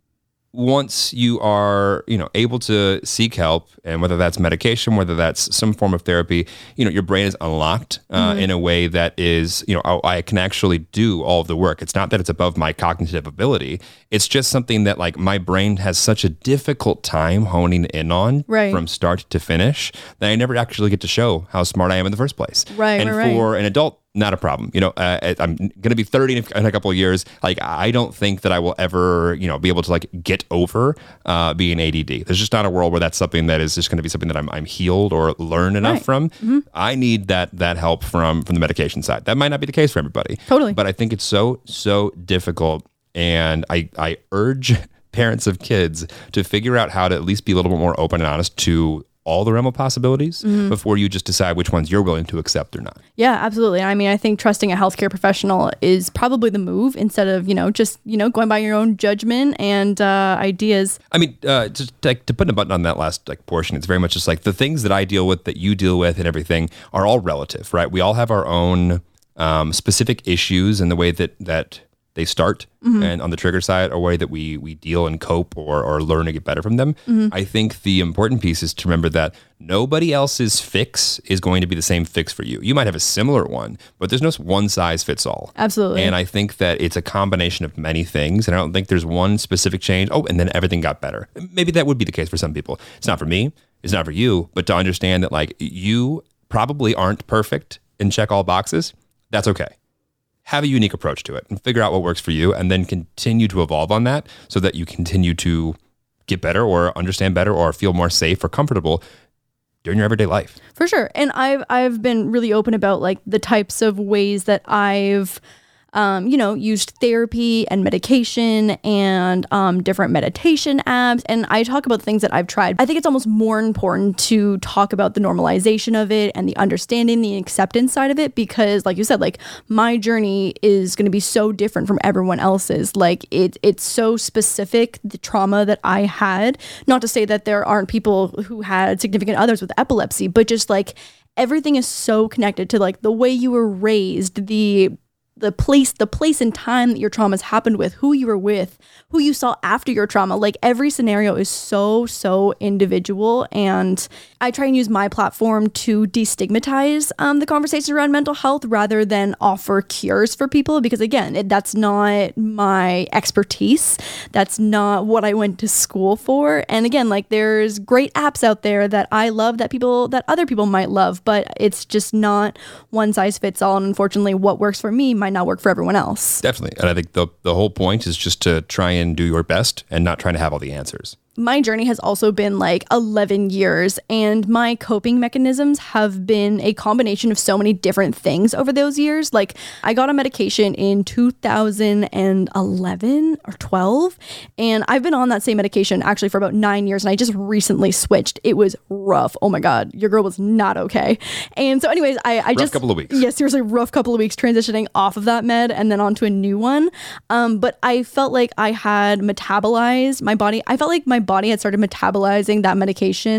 once you are, able to seek help, and whether that's medication, whether that's some form of therapy, your brain is unlocked in a way that is, I can actually do all of the work. It's not that it's above my cognitive ability. It's just something that like my brain has such a difficult time honing in on from start to finish that I never actually get to show how smart I am in the first place. Right. And for an adult, not a problem. I'm going to be 30 in a couple of years. Like, I don't think that I will ever, be able to like get over being ADD. There's just not a world where that's something that is just going to be something that I'm healed or learn enough from. Mm-hmm. I need that help from the medication side. That might not be the case for everybody. Totally. But I think it's so difficult. And I urge parents of kids to figure out how to at least be a little bit more open and honest to all the realm of possibilities before you just decide which ones you're willing to accept or not. Yeah, absolutely. I mean, I think trusting a healthcare professional is probably the move instead of, just, going by your own judgment and ideas. I mean, to put a button on that last portion, it's very much just like the things that I deal with, that you deal with and everything are all relative, right? We all have our own specific issues and the way that they start and on the trigger side, a way that we deal and cope or learn to get better from them. I think the important piece is to remember that nobody else's fix is going to be the same fix for you. You might have a similar one, but there's no one size fits all. Absolutely. And I think that it's a combination of many things. And I don't think there's one specific change. Oh, and then everything got better. Maybe that would be the case for some people. It's not for me. It's not for you. But to understand that like you probably aren't perfect and check all boxes, that's okay. Have a unique approach to it and figure out what works for you, and then continue to evolve on that so that you continue to get better or understand better or feel more safe or comfortable during your everyday life. For sure. And I've been really open about like the types of ways that I've used therapy and medication and different meditation apps. And I talk about things that I've tried. I think it's almost more important to talk about the normalization of it and the understanding, the acceptance side of it, because like you said, like my journey is going to be so different from everyone else's. Like it's so specific, the trauma that I had, not to say that there aren't people who had significant others with epilepsy, but just like everything is so connected to like the way you were raised, the place and time that your traumas happened with, who you were with, who you saw after your trauma. Like every scenario is so individual. And I try and use my platform to destigmatize the conversation around mental health rather than offer cures for people. Because again, that's not my expertise. That's not what I went to school for. And again, like there's great apps out there that I love that other people might love, but it's just not one size fits all. And unfortunately, what works for me might not work for everyone else. Definitely. And I think the whole point is just to try and do your best and not trying to have all the answers. My journey has also been like 11 years, and my coping mechanisms have been a combination of so many different things over those years. Like I got on medication in 2011 or 12, and I've been on that same medication actually for about 9 years, and I just recently switched. It was rough. Oh my God, your girl was not okay. And so anyways, I just... Rough couple of weeks. Yeah, seriously, rough couple of weeks transitioning off of that med and then onto a new one. But I felt like I had metabolized my body. I felt like my body had started metabolizing that medication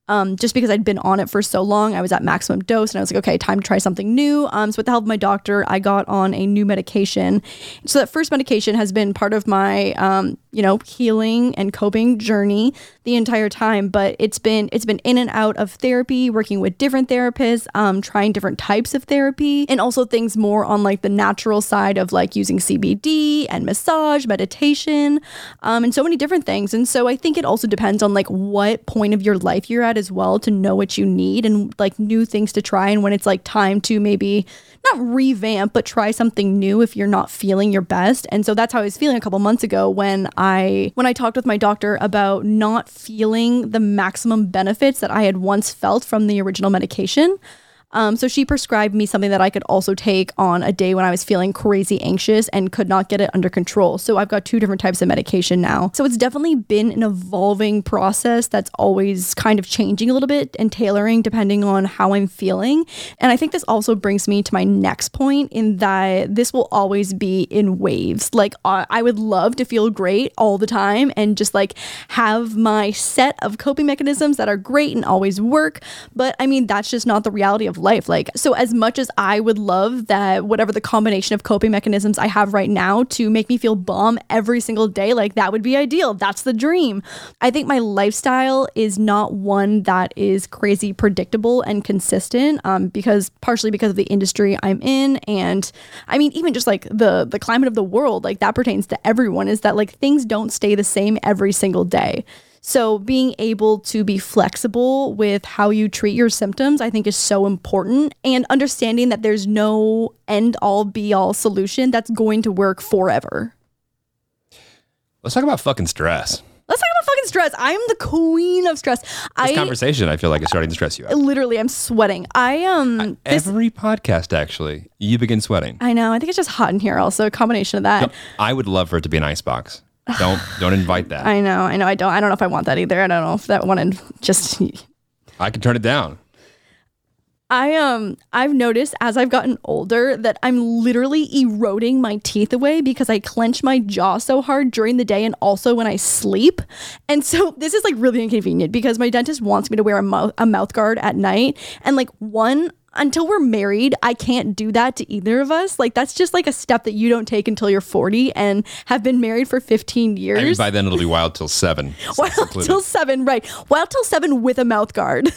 just because I'd been on it for so long. I was at maximum dose and I was like, okay, time to try something new. So with the help of my doctor, I got on a new medication. So that first medication has been part of my, healing and coping journey the entire time. But it's been in and out of therapy, working with different therapists, trying different types of therapy, and also things more on like the natural side of like using CBD and massage, meditation, and so many different things. And so I think it also depends on like what point of your life you're at as well to know what you need and like new things to try, and when it's like time to maybe not revamp but try something new if you're not feeling your best. And so that's how I was feeling a couple months ago when I talked with my doctor about not feeling the maximum benefits that I had once felt from the original medication. So she prescribed me something that I could also take on a day when I was feeling crazy anxious and could not get it under control. So I've got 2 different types of medication now. So it's definitely been an evolving process that's always kind of changing a little bit and tailoring depending on how I'm feeling. And I think this also brings me to my next point in that this will always be in waves. Like I would love to feel great all the time and just like have my set of coping mechanisms that are great and always work. But I mean, that's just not the reality of life. Like, so as much as I would love that whatever the combination of coping mechanisms I have right now to make me feel bomb every single day, like that would be ideal. That's the dream. I think my lifestyle is not one that is crazy predictable and consistent, partially because of the industry I'm in. And I mean, even just like the climate of the world, like that pertains to everyone, is that like things don't stay the same every single day. So being able to be flexible with how you treat your symptoms, I think is so important, and understanding that there's no end all be all solution that's going to work forever. Let's talk about fucking stress. Let's talk about fucking stress. I am the queen of stress. This conversation, I feel like, is starting to stress you out. Literally, I'm sweating. Every podcast, actually, you begin sweating. I know. I think it's just hot in here also, a combination of that. No, I would love for it to be an icebox. Don't invite that. I know. I don't know if I want that either. I don't know if that one just. I can turn it down. I've noticed as I've gotten older that I'm literally eroding my teeth away because I clench my jaw so hard during the day and also when I sleep. And so this is like really inconvenient because my dentist wants me to wear a mouth guard at night, and like until we're married, I can't do that to either of us. Like, that's just like a step that you don't take until you're 40 and have been married for 15 years. I mean, by then it'll be wild till 7. Wild till 7, right. Wild till 7 with a mouth guard.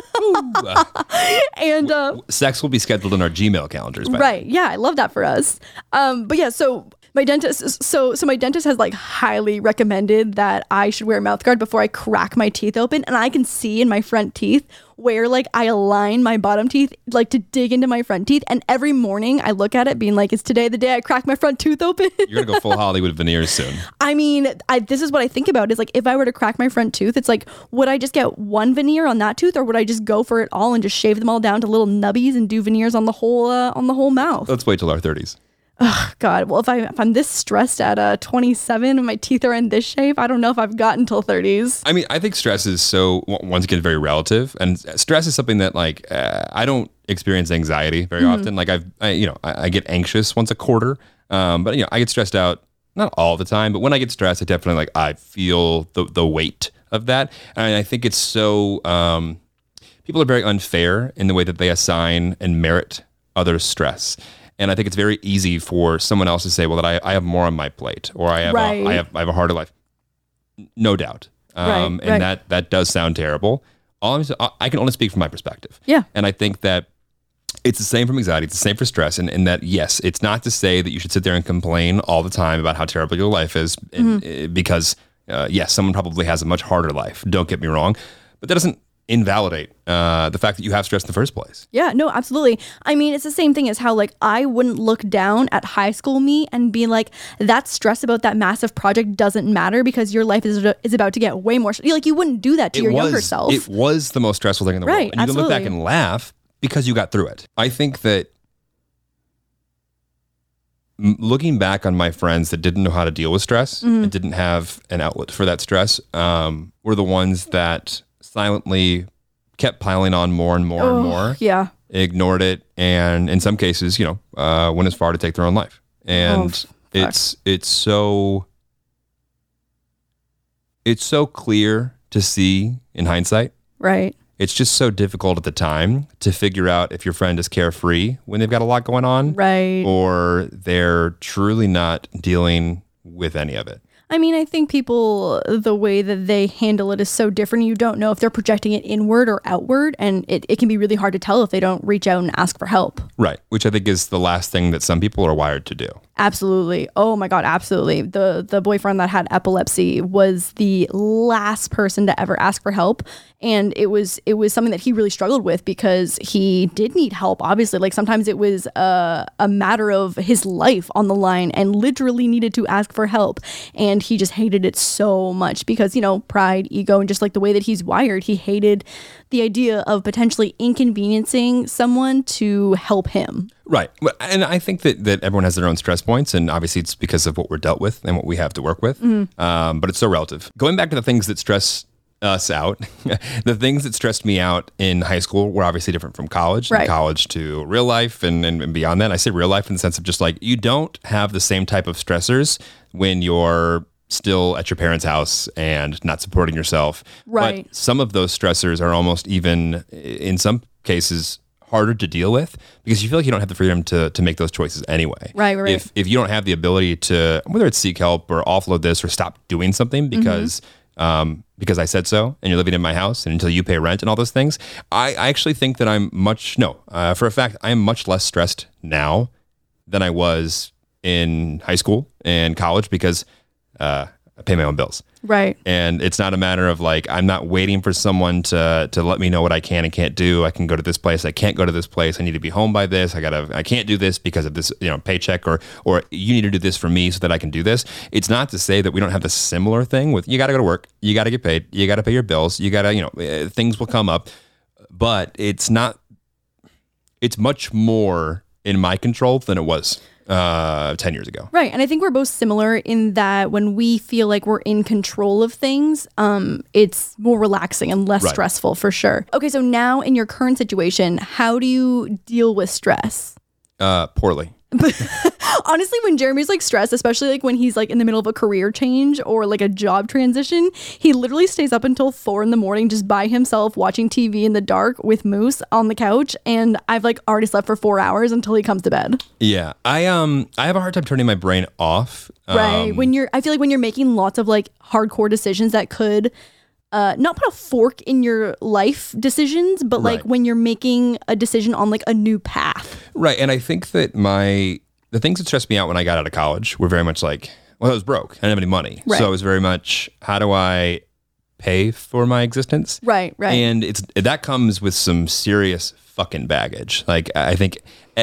And sex will be scheduled in our Gmail calendars. Right. Yeah, I love that for us. But yeah, so my dentist, so my dentist has like highly recommended that I should wear a mouth guard before I crack my teeth open. And I can see in my front teeth where like I align my bottom teeth like to dig into my front teeth, and every morning I look at it being like, is today the day I crack my front tooth open? You're gonna go full Hollywood veneers soon. I mean, this is what I think about is like, if I were to crack my front tooth, it's like, would I just get one veneer on that tooth, or would I just go for it all and just shave them all down to little nubbies and do veneers on the whole mouth? Let's wait till our 30s. Oh God. Well, if I'm this stressed at 27 and my teeth are in this shape, I don't know if I've gotten till 30s. I mean, I think stress is so, once again, very relative, and stress is something that like I don't experience anxiety very often. Like I get anxious once a quarter, but I get stressed out not all the time, but when I get stressed, I definitely like I feel the weight of that, and I think it's so people are very unfair in the way that they assign and merit others' stress. And I think it's very easy for someone else to say, well, that I have more on my plate, or I have a harder life. No doubt. And that does sound terrible. I can only speak from my perspective. Yeah. And I think that it's the same from anxiety. It's the same for stress. And in that, yes, it's not to say that you should sit there and complain all the time about how terrible your life is, because yes, someone probably has a much harder life. Don't get me wrong. But that doesn't invalidate the fact that you have stress in the first place. Yeah, no, absolutely. I mean, it's the same thing as how like I wouldn't look down at high school me and be like, that stress about that massive project doesn't matter because your life is about to get way more. Like, you wouldn't do that to your younger self. It was the most stressful thing in the world. And you can look back and laugh because you got through it. I think that looking back on my friends that didn't know how to deal with stress and didn't have an outlet for that stress were the ones that silently kept piling on more and more and more. Yeah. Ignored it, and in some cases, went as far to take their own life. And it's so clear to see in hindsight Right. It's just so difficult at the time to figure out if your friend is carefree when they've got a lot going on. Right. Or they're truly not dealing with any of it. I mean, I think people, the way that they handle it is so different. You don't know if they're projecting it inward or outward, and it can be really hard to tell if they don't reach out and ask for help. Right, which I think is the last thing that some people are wired to do. Absolutely. Oh my God, absolutely. The boyfriend that had epilepsy was the last person to ever ask for help. And it was something that he really struggled with because he did need help. Obviously, like sometimes it was a matter of his life on the line and literally needed to ask for help. And he just hated it so much because, you know, pride, ego, and just like the way that he's wired, he hated the idea of potentially inconveniencing someone to help him. Right. And I think that everyone has their own stress points, and obviously it's because of what we're dealt with and what we have to work with. But it's so relative. Going back to the things that stress us out, the things that stressed me out in high school were obviously different from college, right. and college to real life and beyond that. I say real life in the sense of just like you don't have the same type of stressors when you're still at your parents' house and not supporting yourself. Right. But some of those stressors are almost even, in some cases, harder to deal with because you feel like you don't have the freedom to make those choices anyway. Right. If you don't have the ability to, whether it's seek help or offload this or stop doing something because I said so, and you're living in my house and until you pay rent and all those things, I actually think that for a fact, I am much less stressed now than I was in high school and college because I pay my own bills. Right. And it's not a matter of like, I'm not waiting for someone to let me know what I can and can't do. I can go to this place. I can't go to this place. I need to be home by this. I can't do this because of this, paycheck or you need to do this for me so that I can do this. It's not to say that we don't have the similar thing with, you got to go to work. You got to get paid. You got to pay your bills. You got to, things will come up, but it's much more in my control than it was 10 years ago. Right. And I think we're both similar in that when we feel like we're in control of things, it's more relaxing and less stressful for sure. Okay. So now in your current situation, how do you deal with stress? Poorly. Honestly, when Jeremy's like stressed, especially like when he's like in the middle of a career change or like a job transition, he literally stays up until 4 a.m. just by himself watching TV in the dark with Moose on the couch. And I've like already slept for 4 hours until he comes to bed. Yeah. I have a hard time turning my brain off. Right. I feel like when you're making lots of like hardcore decisions that could not put a fork in your life decisions, but like when you're making a decision on like a new path. Right. And I think that the things that stressed me out when I got out of college were very much like, well, I was broke. I didn't have any money. Right. So it was very much, how do I pay for my existence? Right. And that comes with some serious fucking baggage. Like I think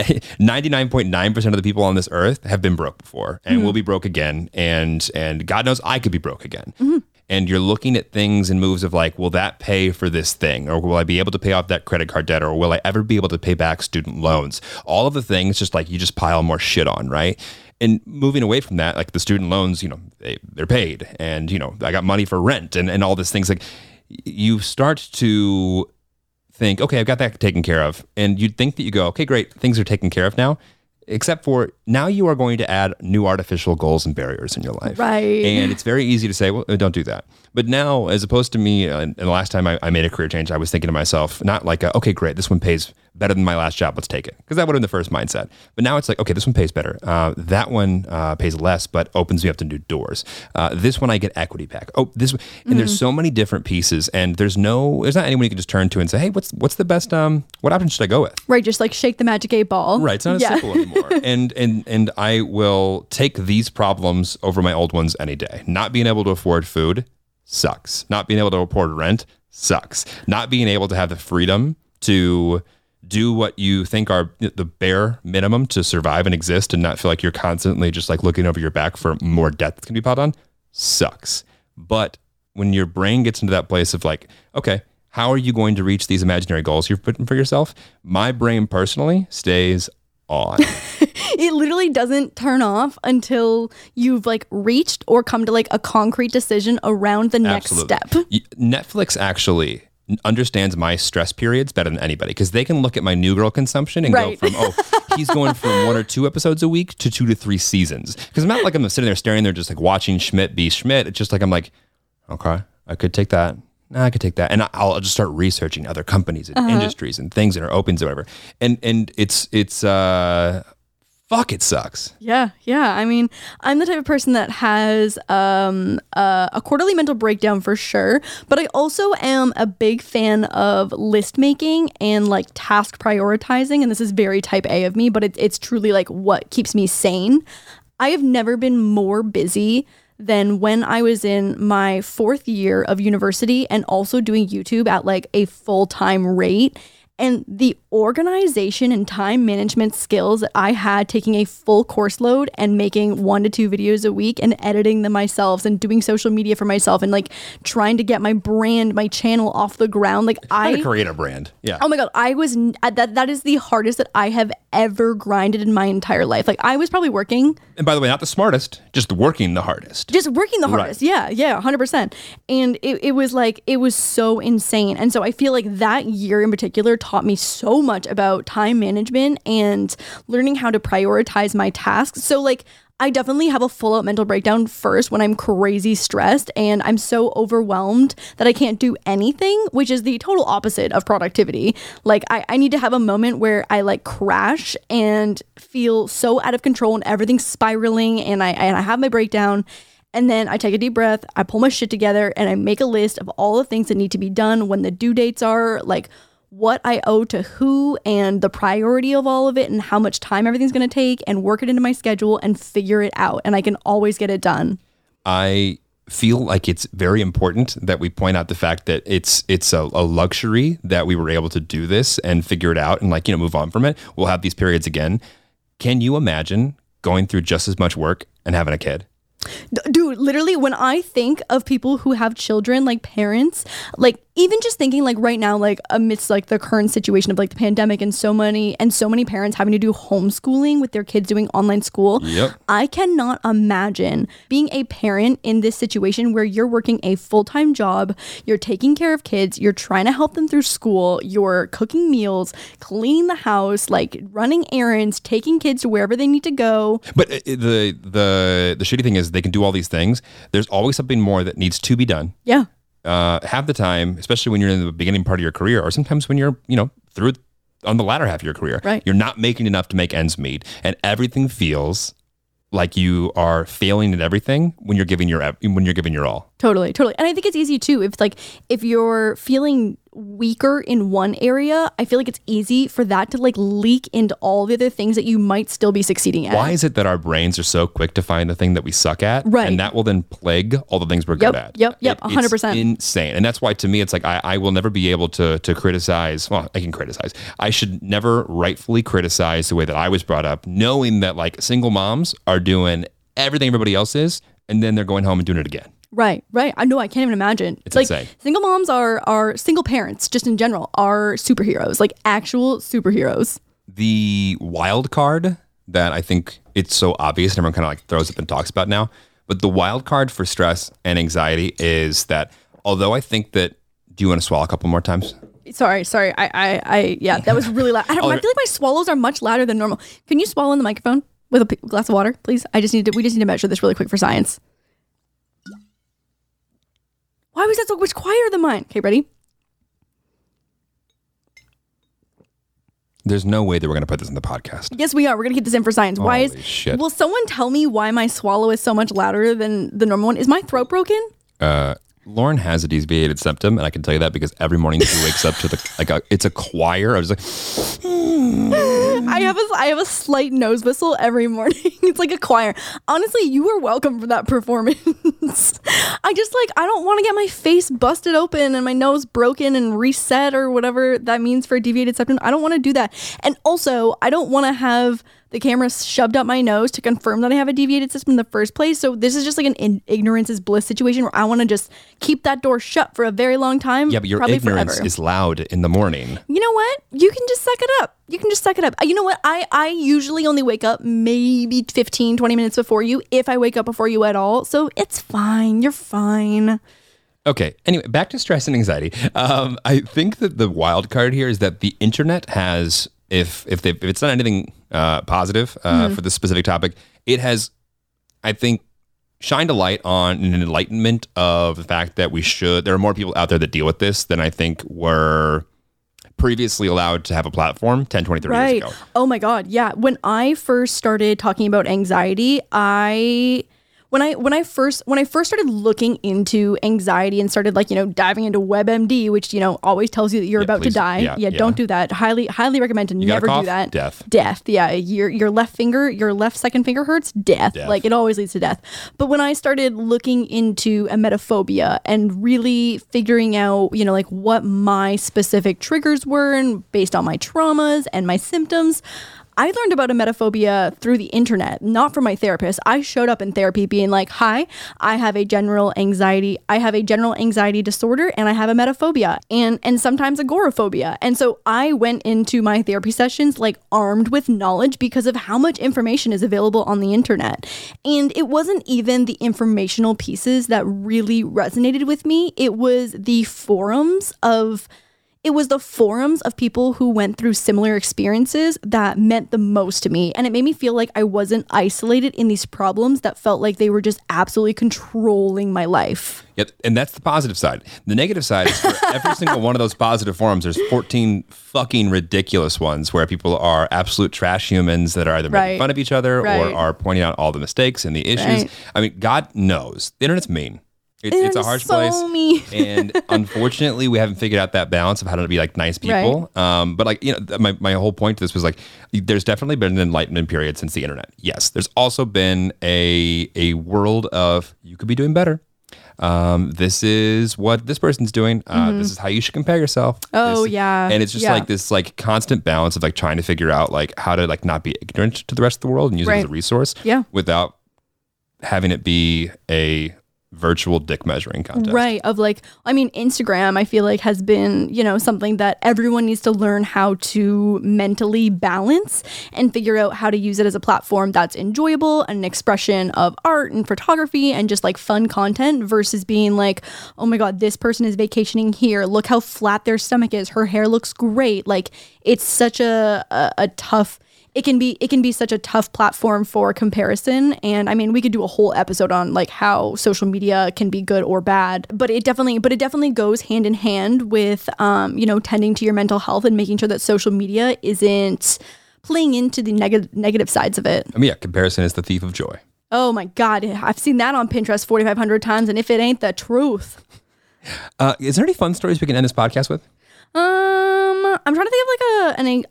99.9% of the people on this earth have been broke before and will be broke again. And God knows I could be broke again. Mm-hmm. And you're looking at things and moves of like, will that pay for this thing? Or will I be able to pay off that credit card debt? Or will I ever be able to pay back student loans? All of the things, just like you just pile more shit on, right? And moving away from that, like the student loans, they're paid. And, I got money for rent and all these things. Like you start to think, okay, I've got that taken care of. And you'd think that you go, okay, great, things are taken care of now. Except for now you are going to add new artificial goals and barriers in your life. Right. And it's very easy to say, well, don't do that. But now, as opposed to me, and the last time I made a career change, I was thinking to myself, not like, okay, great, this one pays better than my last job, let's take it. Because that would have been the first mindset. But now it's like, okay, this one pays better. That one pays less, but opens me up to new doors. This one I get equity back. Oh, this one. And there's so many different pieces, and there's not anyone you can just turn to and say, hey, what's the best, what option should I go with? Right, just like shake the magic 8 ball. Right, it's not as simple anymore. And I will take these problems over my old ones any day. Not being able to afford food sucks. Not being able to afford rent sucks. Not being able to have the freedom to do what you think are the bare minimum to survive and exist and not feel like you're constantly just like looking over your back for more debt that can be piled on sucks. But when your brain gets into that place of like, okay, how are you going to reach these imaginary goals you're putting for yourself? My brain personally stays on. It literally doesn't turn off until you've like reached or come to like a concrete decision around the next step. Netflix actually understands my stress periods better than anybody because they can look at my New Girl consumption and go from, he's going from 1 or 2 episodes a week to 2 to 3 seasons. Because I'm not like I'm sitting there staring there just like watching Schmidt be Schmidt. It's just like I'm like, okay, I could take that. nah, I could take that. And I'll just start researching other companies and industries and things that are open to whatever. And it's fuck, it sucks. Yeah. I mean, I'm the type of person that has a quarterly mental breakdown for sure, but I also am a big fan of list making and like task prioritizing. And this is very type A of me, but it's truly like what keeps me sane. I have never been more busy than when I was in my 4th year of university and also doing YouTube at like a full-time rate. And the organization and time management skills that I had taking a full course load and making 1 to 2 videos a week and editing them myself and doing social media for myself and like trying to get my brand, my channel off the ground. Like I create a brand. Yeah. Oh my God. That is the hardest that I have ever grinded in my entire life. Like I was probably working. And by the way, not the smartest, just working the hardest. Just working the hardest. Right. Yeah, 100%. And it was so insane. And so I feel like that year in particular taught me so much about time management and learning how to prioritize my tasks. So like I definitely have a full out mental breakdown first when I'm crazy stressed and I'm so overwhelmed that I can't do anything, which is the total opposite of productivity. Like I need to have a moment where I like crash and feel so out of control and everything's spiraling and I have my breakdown. And then I take a deep breath, I pull my shit together and I make a list of all the things that need to be done, when the due dates are, like what I owe to who and the priority of all of it and how much time everything's going to take, and work it into my schedule and figure it out. And I can always get it done. I feel like it's very important that we point out the fact that it's a luxury that we were able to do this and figure it out and like, move on from it. We'll have these periods again. Can you imagine going through just as much work and having a kid? Dude, literally when I think of people who have children, like parents, like even just thinking like right now, like amidst like the current situation of like the pandemic and so many parents having to do homeschooling with their kids doing online school. Yep. I cannot imagine being a parent in this situation where you're working a full-time job, you're taking care of kids, you're trying to help them through school, you're cooking meals, cleaning the house, like running errands, taking kids to wherever they need to go. But the shitty thing is they can do all these things. There's always something more that needs to be done. Yeah. Half the time, especially when you're in the beginning part of your career, or sometimes when you're, through on the latter half of your career, right, you're not making enough to make ends meet, and everything feels like you are failing at everything when you're giving your all. Totally. And I think it's easy too. If you're feeling weaker in one area, I feel like it's easy for that to like leak into all the other things that you might still be succeeding at. Why is it that our brains are so quick to find the thing that we suck at? Right. And that will then plague all the things we're good at. Yep. 100%. It's insane. And that's why to me, it's like, I will never be able to criticize. Well, I can criticize. I should never rightfully criticize the way that I was brought up, knowing that like single moms are doing everything everybody else is, and then they're going home and doing it again. Right. I know. I can't even imagine. It's like insane. Single moms are single parents just in general are superheroes, like actual superheroes. The wild card that I think it's so obvious and everyone kind of like throws up and talks about now, but the wild card for stress and anxiety is that although I think that, do you want to swallow a couple more times? Sorry. Yeah, that was really loud. I feel like my swallows are much louder than normal. Can you swallow in the microphone with a glass of water, please? We just need to measure this really quick for science. Why was that so much quieter than mine? Okay, ready? There's no way that we're going to put this in the podcast. Yes, we are. We're going to keep this in for science. Holy shit. Will someone tell me why my swallow is so much louder than the normal one? Is my throat broken? Lauren has a deviated septum, and I can tell you that because every morning she wakes up to it's a choir. I was like, I have a slight nose whistle every morning. It's like a choir. Honestly, you are welcome for that performance. I don't want to get my face busted open and my nose broken and reset or whatever that means for a deviated septum. I don't want to do that. And also, I don't want to have the camera shoved up my nose to confirm that I have a deviated septum in the first place. So this is just like an ignorance is bliss situation where I want to just keep that door shut for a very long time. Yeah, but your ignorance is loud in the morning. You know what? You can just suck it up. You know what? I usually only wake up maybe 15, 20 minutes before you, if I wake up before you at all. So it's fine. You're fine. Okay. Anyway, back to stress and anxiety. I think that the wild card here is that the internet has, if it's not anything positive for this specific topic, it has, I think, shined a light on an enlightenment of the fact that there are more people out there that deal with this than I think were previously allowed to have a platform 10, 20, 30 years ago. Oh my God. Yeah. When I first started talking about anxiety, when I first started looking into anxiety and started diving into WebMD, which always tells you that you're about to die. Yeah, don't do that. Highly recommend to never do that. Death. Yeah, your left second finger hurts. Death. Like it always leads to death. But when I started looking into emetophobia and really figuring out what my specific triggers were and based on my traumas and my symptoms, I learned about emetophobia through the internet, not from my therapist. I showed up in therapy being like, hi, I have a general anxiety disorder and I have emetophobia and sometimes agoraphobia. And so I went into my therapy sessions armed with knowledge because of how much information is available on the internet. And it wasn't even the informational pieces that really resonated with me. It was the forums of people who went through similar experiences that meant the most to me. And it made me feel like I wasn't isolated in these problems that felt like they were just absolutely controlling my life. Yep. And that's the positive side. The negative side is for every single one of those positive forums, there's 14 fucking ridiculous ones where people are absolute trash humans that are either making fun of each other or are pointing out all the mistakes and the issues. I mean, God knows. The internet's mean. It's a harsh place. And unfortunately, we haven't figured out that balance of how to be nice people. But my whole point to this was there's definitely been an enlightenment period since the internet. Yes. There's also been a world of you could be doing better. This is what this person's doing. This is how you should compare yourself. And it's just this constant balance of trying to figure out how to not be ignorant to the rest of the world and use it as a resource without having it be a virtual dick measuring contest. Right. Of Instagram, I feel has been, something that everyone needs to learn how to mentally balance and figure out how to use it as a platform that's enjoyable, an expression of art and photography and just fun content versus being oh my God, this person is vacationing here. Look how flat their stomach is. Her hair looks great. It's such a tough It can be such a tough platform for comparison. And I mean, we could do a whole episode on how social media can be good or bad, but it definitely goes hand in hand with, tending to your mental health and making sure that social media isn't playing into the negative sides of it. I mean, comparison is the thief of joy. Oh my God. I've seen that on Pinterest 4,500 times. And if it ain't the truth. Is there any fun stories we can end this podcast with? I'm trying to think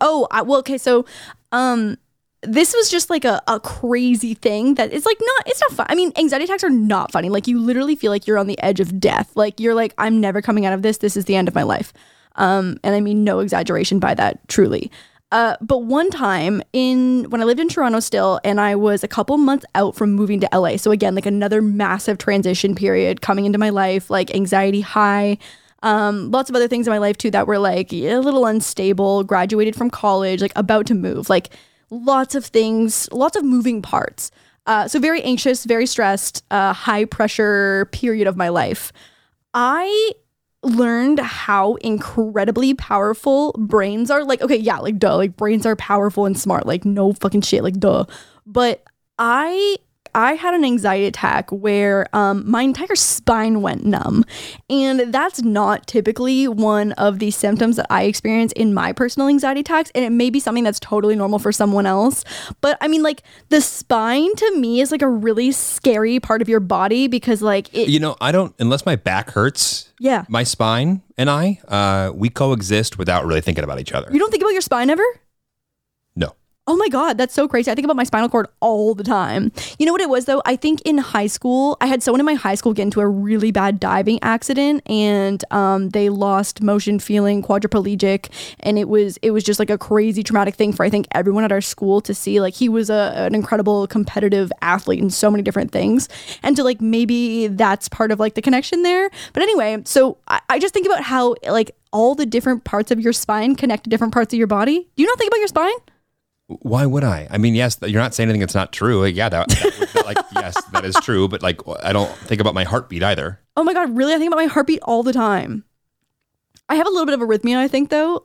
of this was just a crazy thing that it's not fun. I mean, anxiety attacks are not funny. You literally feel like you're on the edge of death. You're I'm never coming out of this. This is the end of my life. And I mean, no exaggeration by that, truly. But one time when I lived in Toronto still, and I was a couple months out from moving to LA. So again, another massive transition period coming into my life, anxiety high. Lots of other things in my life too that were a little unstable, graduated from college, about to move, lots of things, lots of moving parts. So very anxious, very stressed, high pressure period of my life. I learned how incredibly powerful brains are. Duh, brains are powerful and smart, no fucking shit, duh. But I had an anxiety attack where my entire spine went numb. And that's not typically one of the symptoms that I experience in my personal anxiety attacks. And it may be something that's totally normal for someone else. But I mean, the spine to me is a really scary part of your body because I don't, unless my back hurts. Yeah. My spine and we coexist without really thinking about each other. You don't think about your spine ever? No. Oh my God, that's so crazy. I think about my spinal cord all the time. You know what it was though? I think in high school, I had someone in my high school get into a really bad diving accident and they lost motion, feeling quadriplegic. And it was just a crazy traumatic thing for I think everyone at our school to see. He was an incredible competitive athlete in so many different things. And to maybe that's part of the connection there. But anyway, so I just think about how all the different parts of your spine connect to different parts of your body. Do you not think about your spine? Why would I? I mean, yes, you're not saying anything that's not true. Yes, that is true. But I don't think about my heartbeat either. Oh my God, really? I think about my heartbeat all the time. I have a little bit of arrhythmia, I think, though.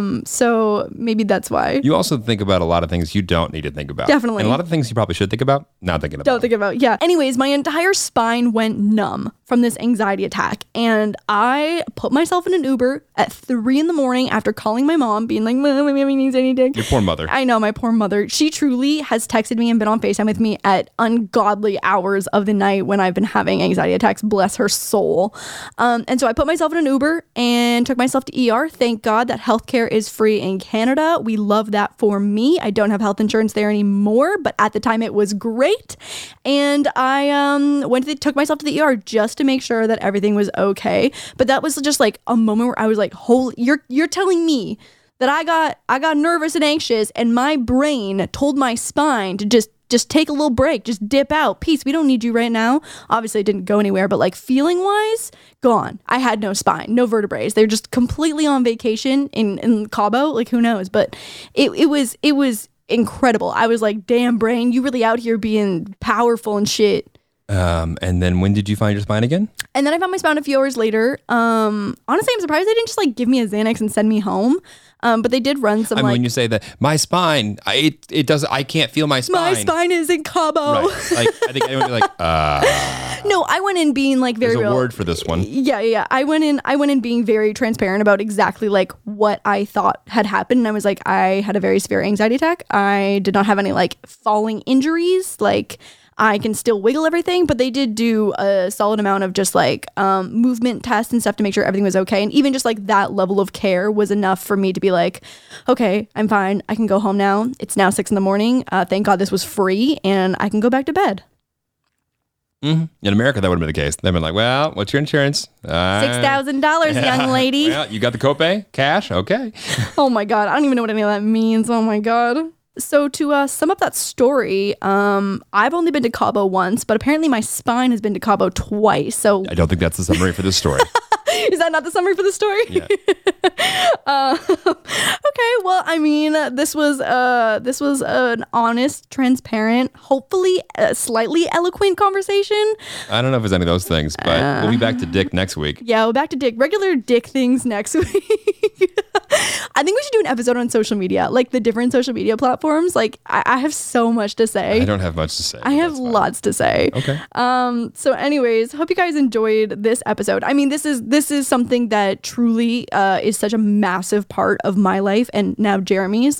So maybe that's why. You also think about a lot of things you don't need to think about. Definitely. And a lot of things you probably should think about, not thinking about. Don't think about. Yeah. Anyways, my entire spine went numb from this anxiety attack. And I put myself in an Uber at 3 a.m. after calling my mom, being like, Mom, my mommy needs anything. Your poor mother. I know, my poor mother. She truly has texted me and been on FaceTime with me at ungodly hours of the night when I've been having anxiety attacks. Bless her soul. And so I put myself in an Uber and took myself to ER. Thank God that healthcare is free in Canada. We love that for me. I don't have health insurance there anymore, but at the time it was great. And I took myself to the ER just to make sure that everything was okay. But that was just like a moment where I was like, holy, you're telling me that I got nervous and anxious and my brain told my spine to just take a little break, just dip out. Peace, we don't need you right now. Obviously, it didn't go anywhere, but like feeling wise, gone. I had no spine, no vertebrae. They're just completely on vacation in Cabo. Like, who knows? But it was incredible. I was like, damn, brain, you really out here being powerful and shit. And then when did you find your spine again? And then I found my spine a few hours later. Honestly, I'm surprised they didn't just like give me a Xanax and send me home. But they did run some. I mean, when you say that, my spine, it does. I can't feel my spine. My spine is in Cabo. Right. Like, I think anyone would be like, No, I went in being like very there's a real. word for this one. Yeah. I went in being very transparent about exactly like what I thought had happened. And I was like, I had a very severe anxiety attack. I did not have any like falling injuries. Like, I can still wiggle everything, but they did do a solid amount of just like movement tests and stuff to make sure everything was okay. And even just like that level of care was enough for me to be like, okay, I'm fine. I can go home now. It's now 6 a.m. Thank God this was free and I can go back to bed. Mm-hmm. In America, that would have been the case. They've been like, well, what's your insurance? $6,000, young lady. Well, you got the copay? Cash? Okay. Oh my God. I don't even know what any of that means. Oh my God. So to sum up that story, I've only been to Cabo once, but apparently my spine has been to Cabo twice. So I don't think that's the summary for this story. Is that not the summary for the story? Yeah. Okay, well, I mean, this was an honest, transparent, hopefully slightly eloquent conversation. I don't know if it's any of those things, but we'll be back to Dick next week. Yeah, we're back to regular Dick things next week. I think we should do an episode on social media, like the different social media platforms. Like, I have so much to say. I don't have much to say. I have lots to say. Okay. So anyways, hope you guys enjoyed this episode. I mean, this is something that truly is such a massive part of my life and now Jeremy's.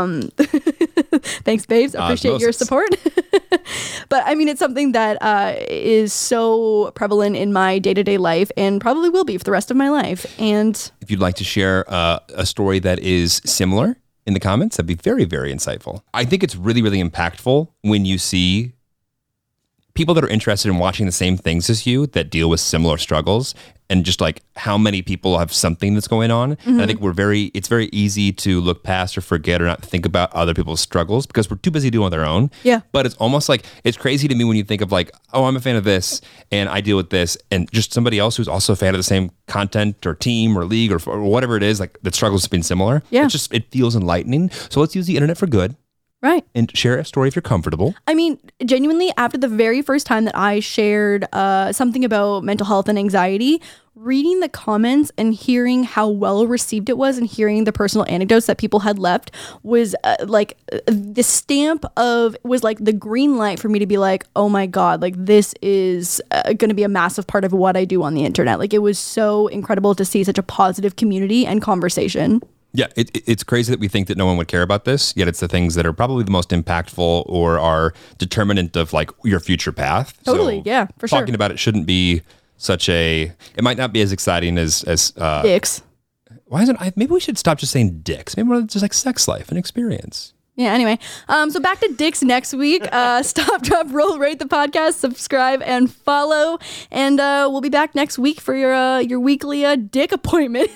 Thanks, babes. Appreciate your support. But I mean, it's something that is so prevalent in my day-to-day life and probably will be for the rest of my life. And if you'd like to share a story that is similar in the comments, that'd be very, very insightful. I think it's really, really impactful when you see people that are interested in watching the same things as you that deal with similar struggles, and just like how many people have something that's going on. Mm-hmm. And I think it's very easy to look past or forget or not think about other people's struggles because we're too busy doing their own. Yeah. But it's almost like, it's crazy to me when you think of like, oh, I'm a fan of this and I deal with this, and just somebody else who's also a fan of the same content or team or league or whatever it is, like that struggles with being similar. Yeah. It feels enlightening. So let's use the internet for good. Right. And share a story if you're comfortable. I mean, genuinely, after the very first time that I shared something about mental health and anxiety, reading the comments and hearing how well received it was and hearing the personal anecdotes that people had left was like the stamp of, was like the green light for me to be like, oh my God, like this is going to be a massive part of what I do on the internet. Like, it was so incredible to see such a positive community and conversation. Yeah, it's crazy that we think that no one would care about this, yet it's the things that are probably the most impactful or are determinant of like your future path. Totally, so yeah, for sure. Talking about it shouldn't be it might not be as exciting as dicks. Why isn't maybe we should stop just saying dicks. Maybe we're just like sex life and experience. Yeah, anyway. So back to dicks next week. Stop, drop, roll, rate the podcast, subscribe, and follow. And we'll be back next week for your weekly dick appointment.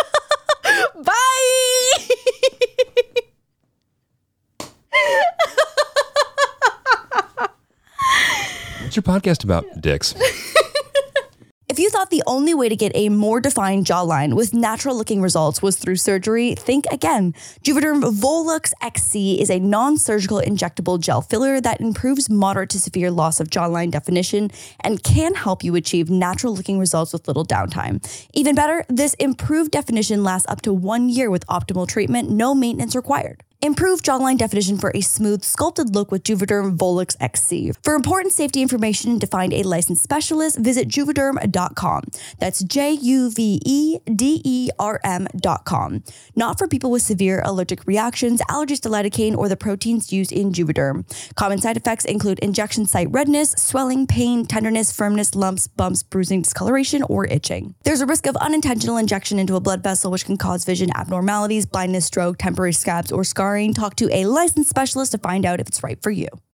Bye! What's your podcast about, dicks? If you thought the the only way to get a more defined jawline with natural looking results was through surgery, think again. Juvederm Volux XC is a non-surgical injectable gel filler that improves moderate to severe loss of jawline definition and can help you achieve natural looking results with little downtime. Even better, this improved definition lasts up to 1 year with optimal treatment, no maintenance required. Improve jawline definition for a smooth, sculpted look with Juvederm Volux XC. For important safety information and to find a licensed specialist, visit juvederm.com. That's JUVEDERM.com. Not for people with severe allergic reactions, allergies to lidocaine, or the proteins used in Juvederm. Common side effects include injection site redness, swelling, pain, tenderness, firmness, lumps, bumps, bruising, discoloration, or itching. There's a risk of unintentional injection into a blood vessel, which can cause vision abnormalities, blindness, stroke, temporary scabs, or scarring. Talk to a licensed specialist to find out if it's right for you.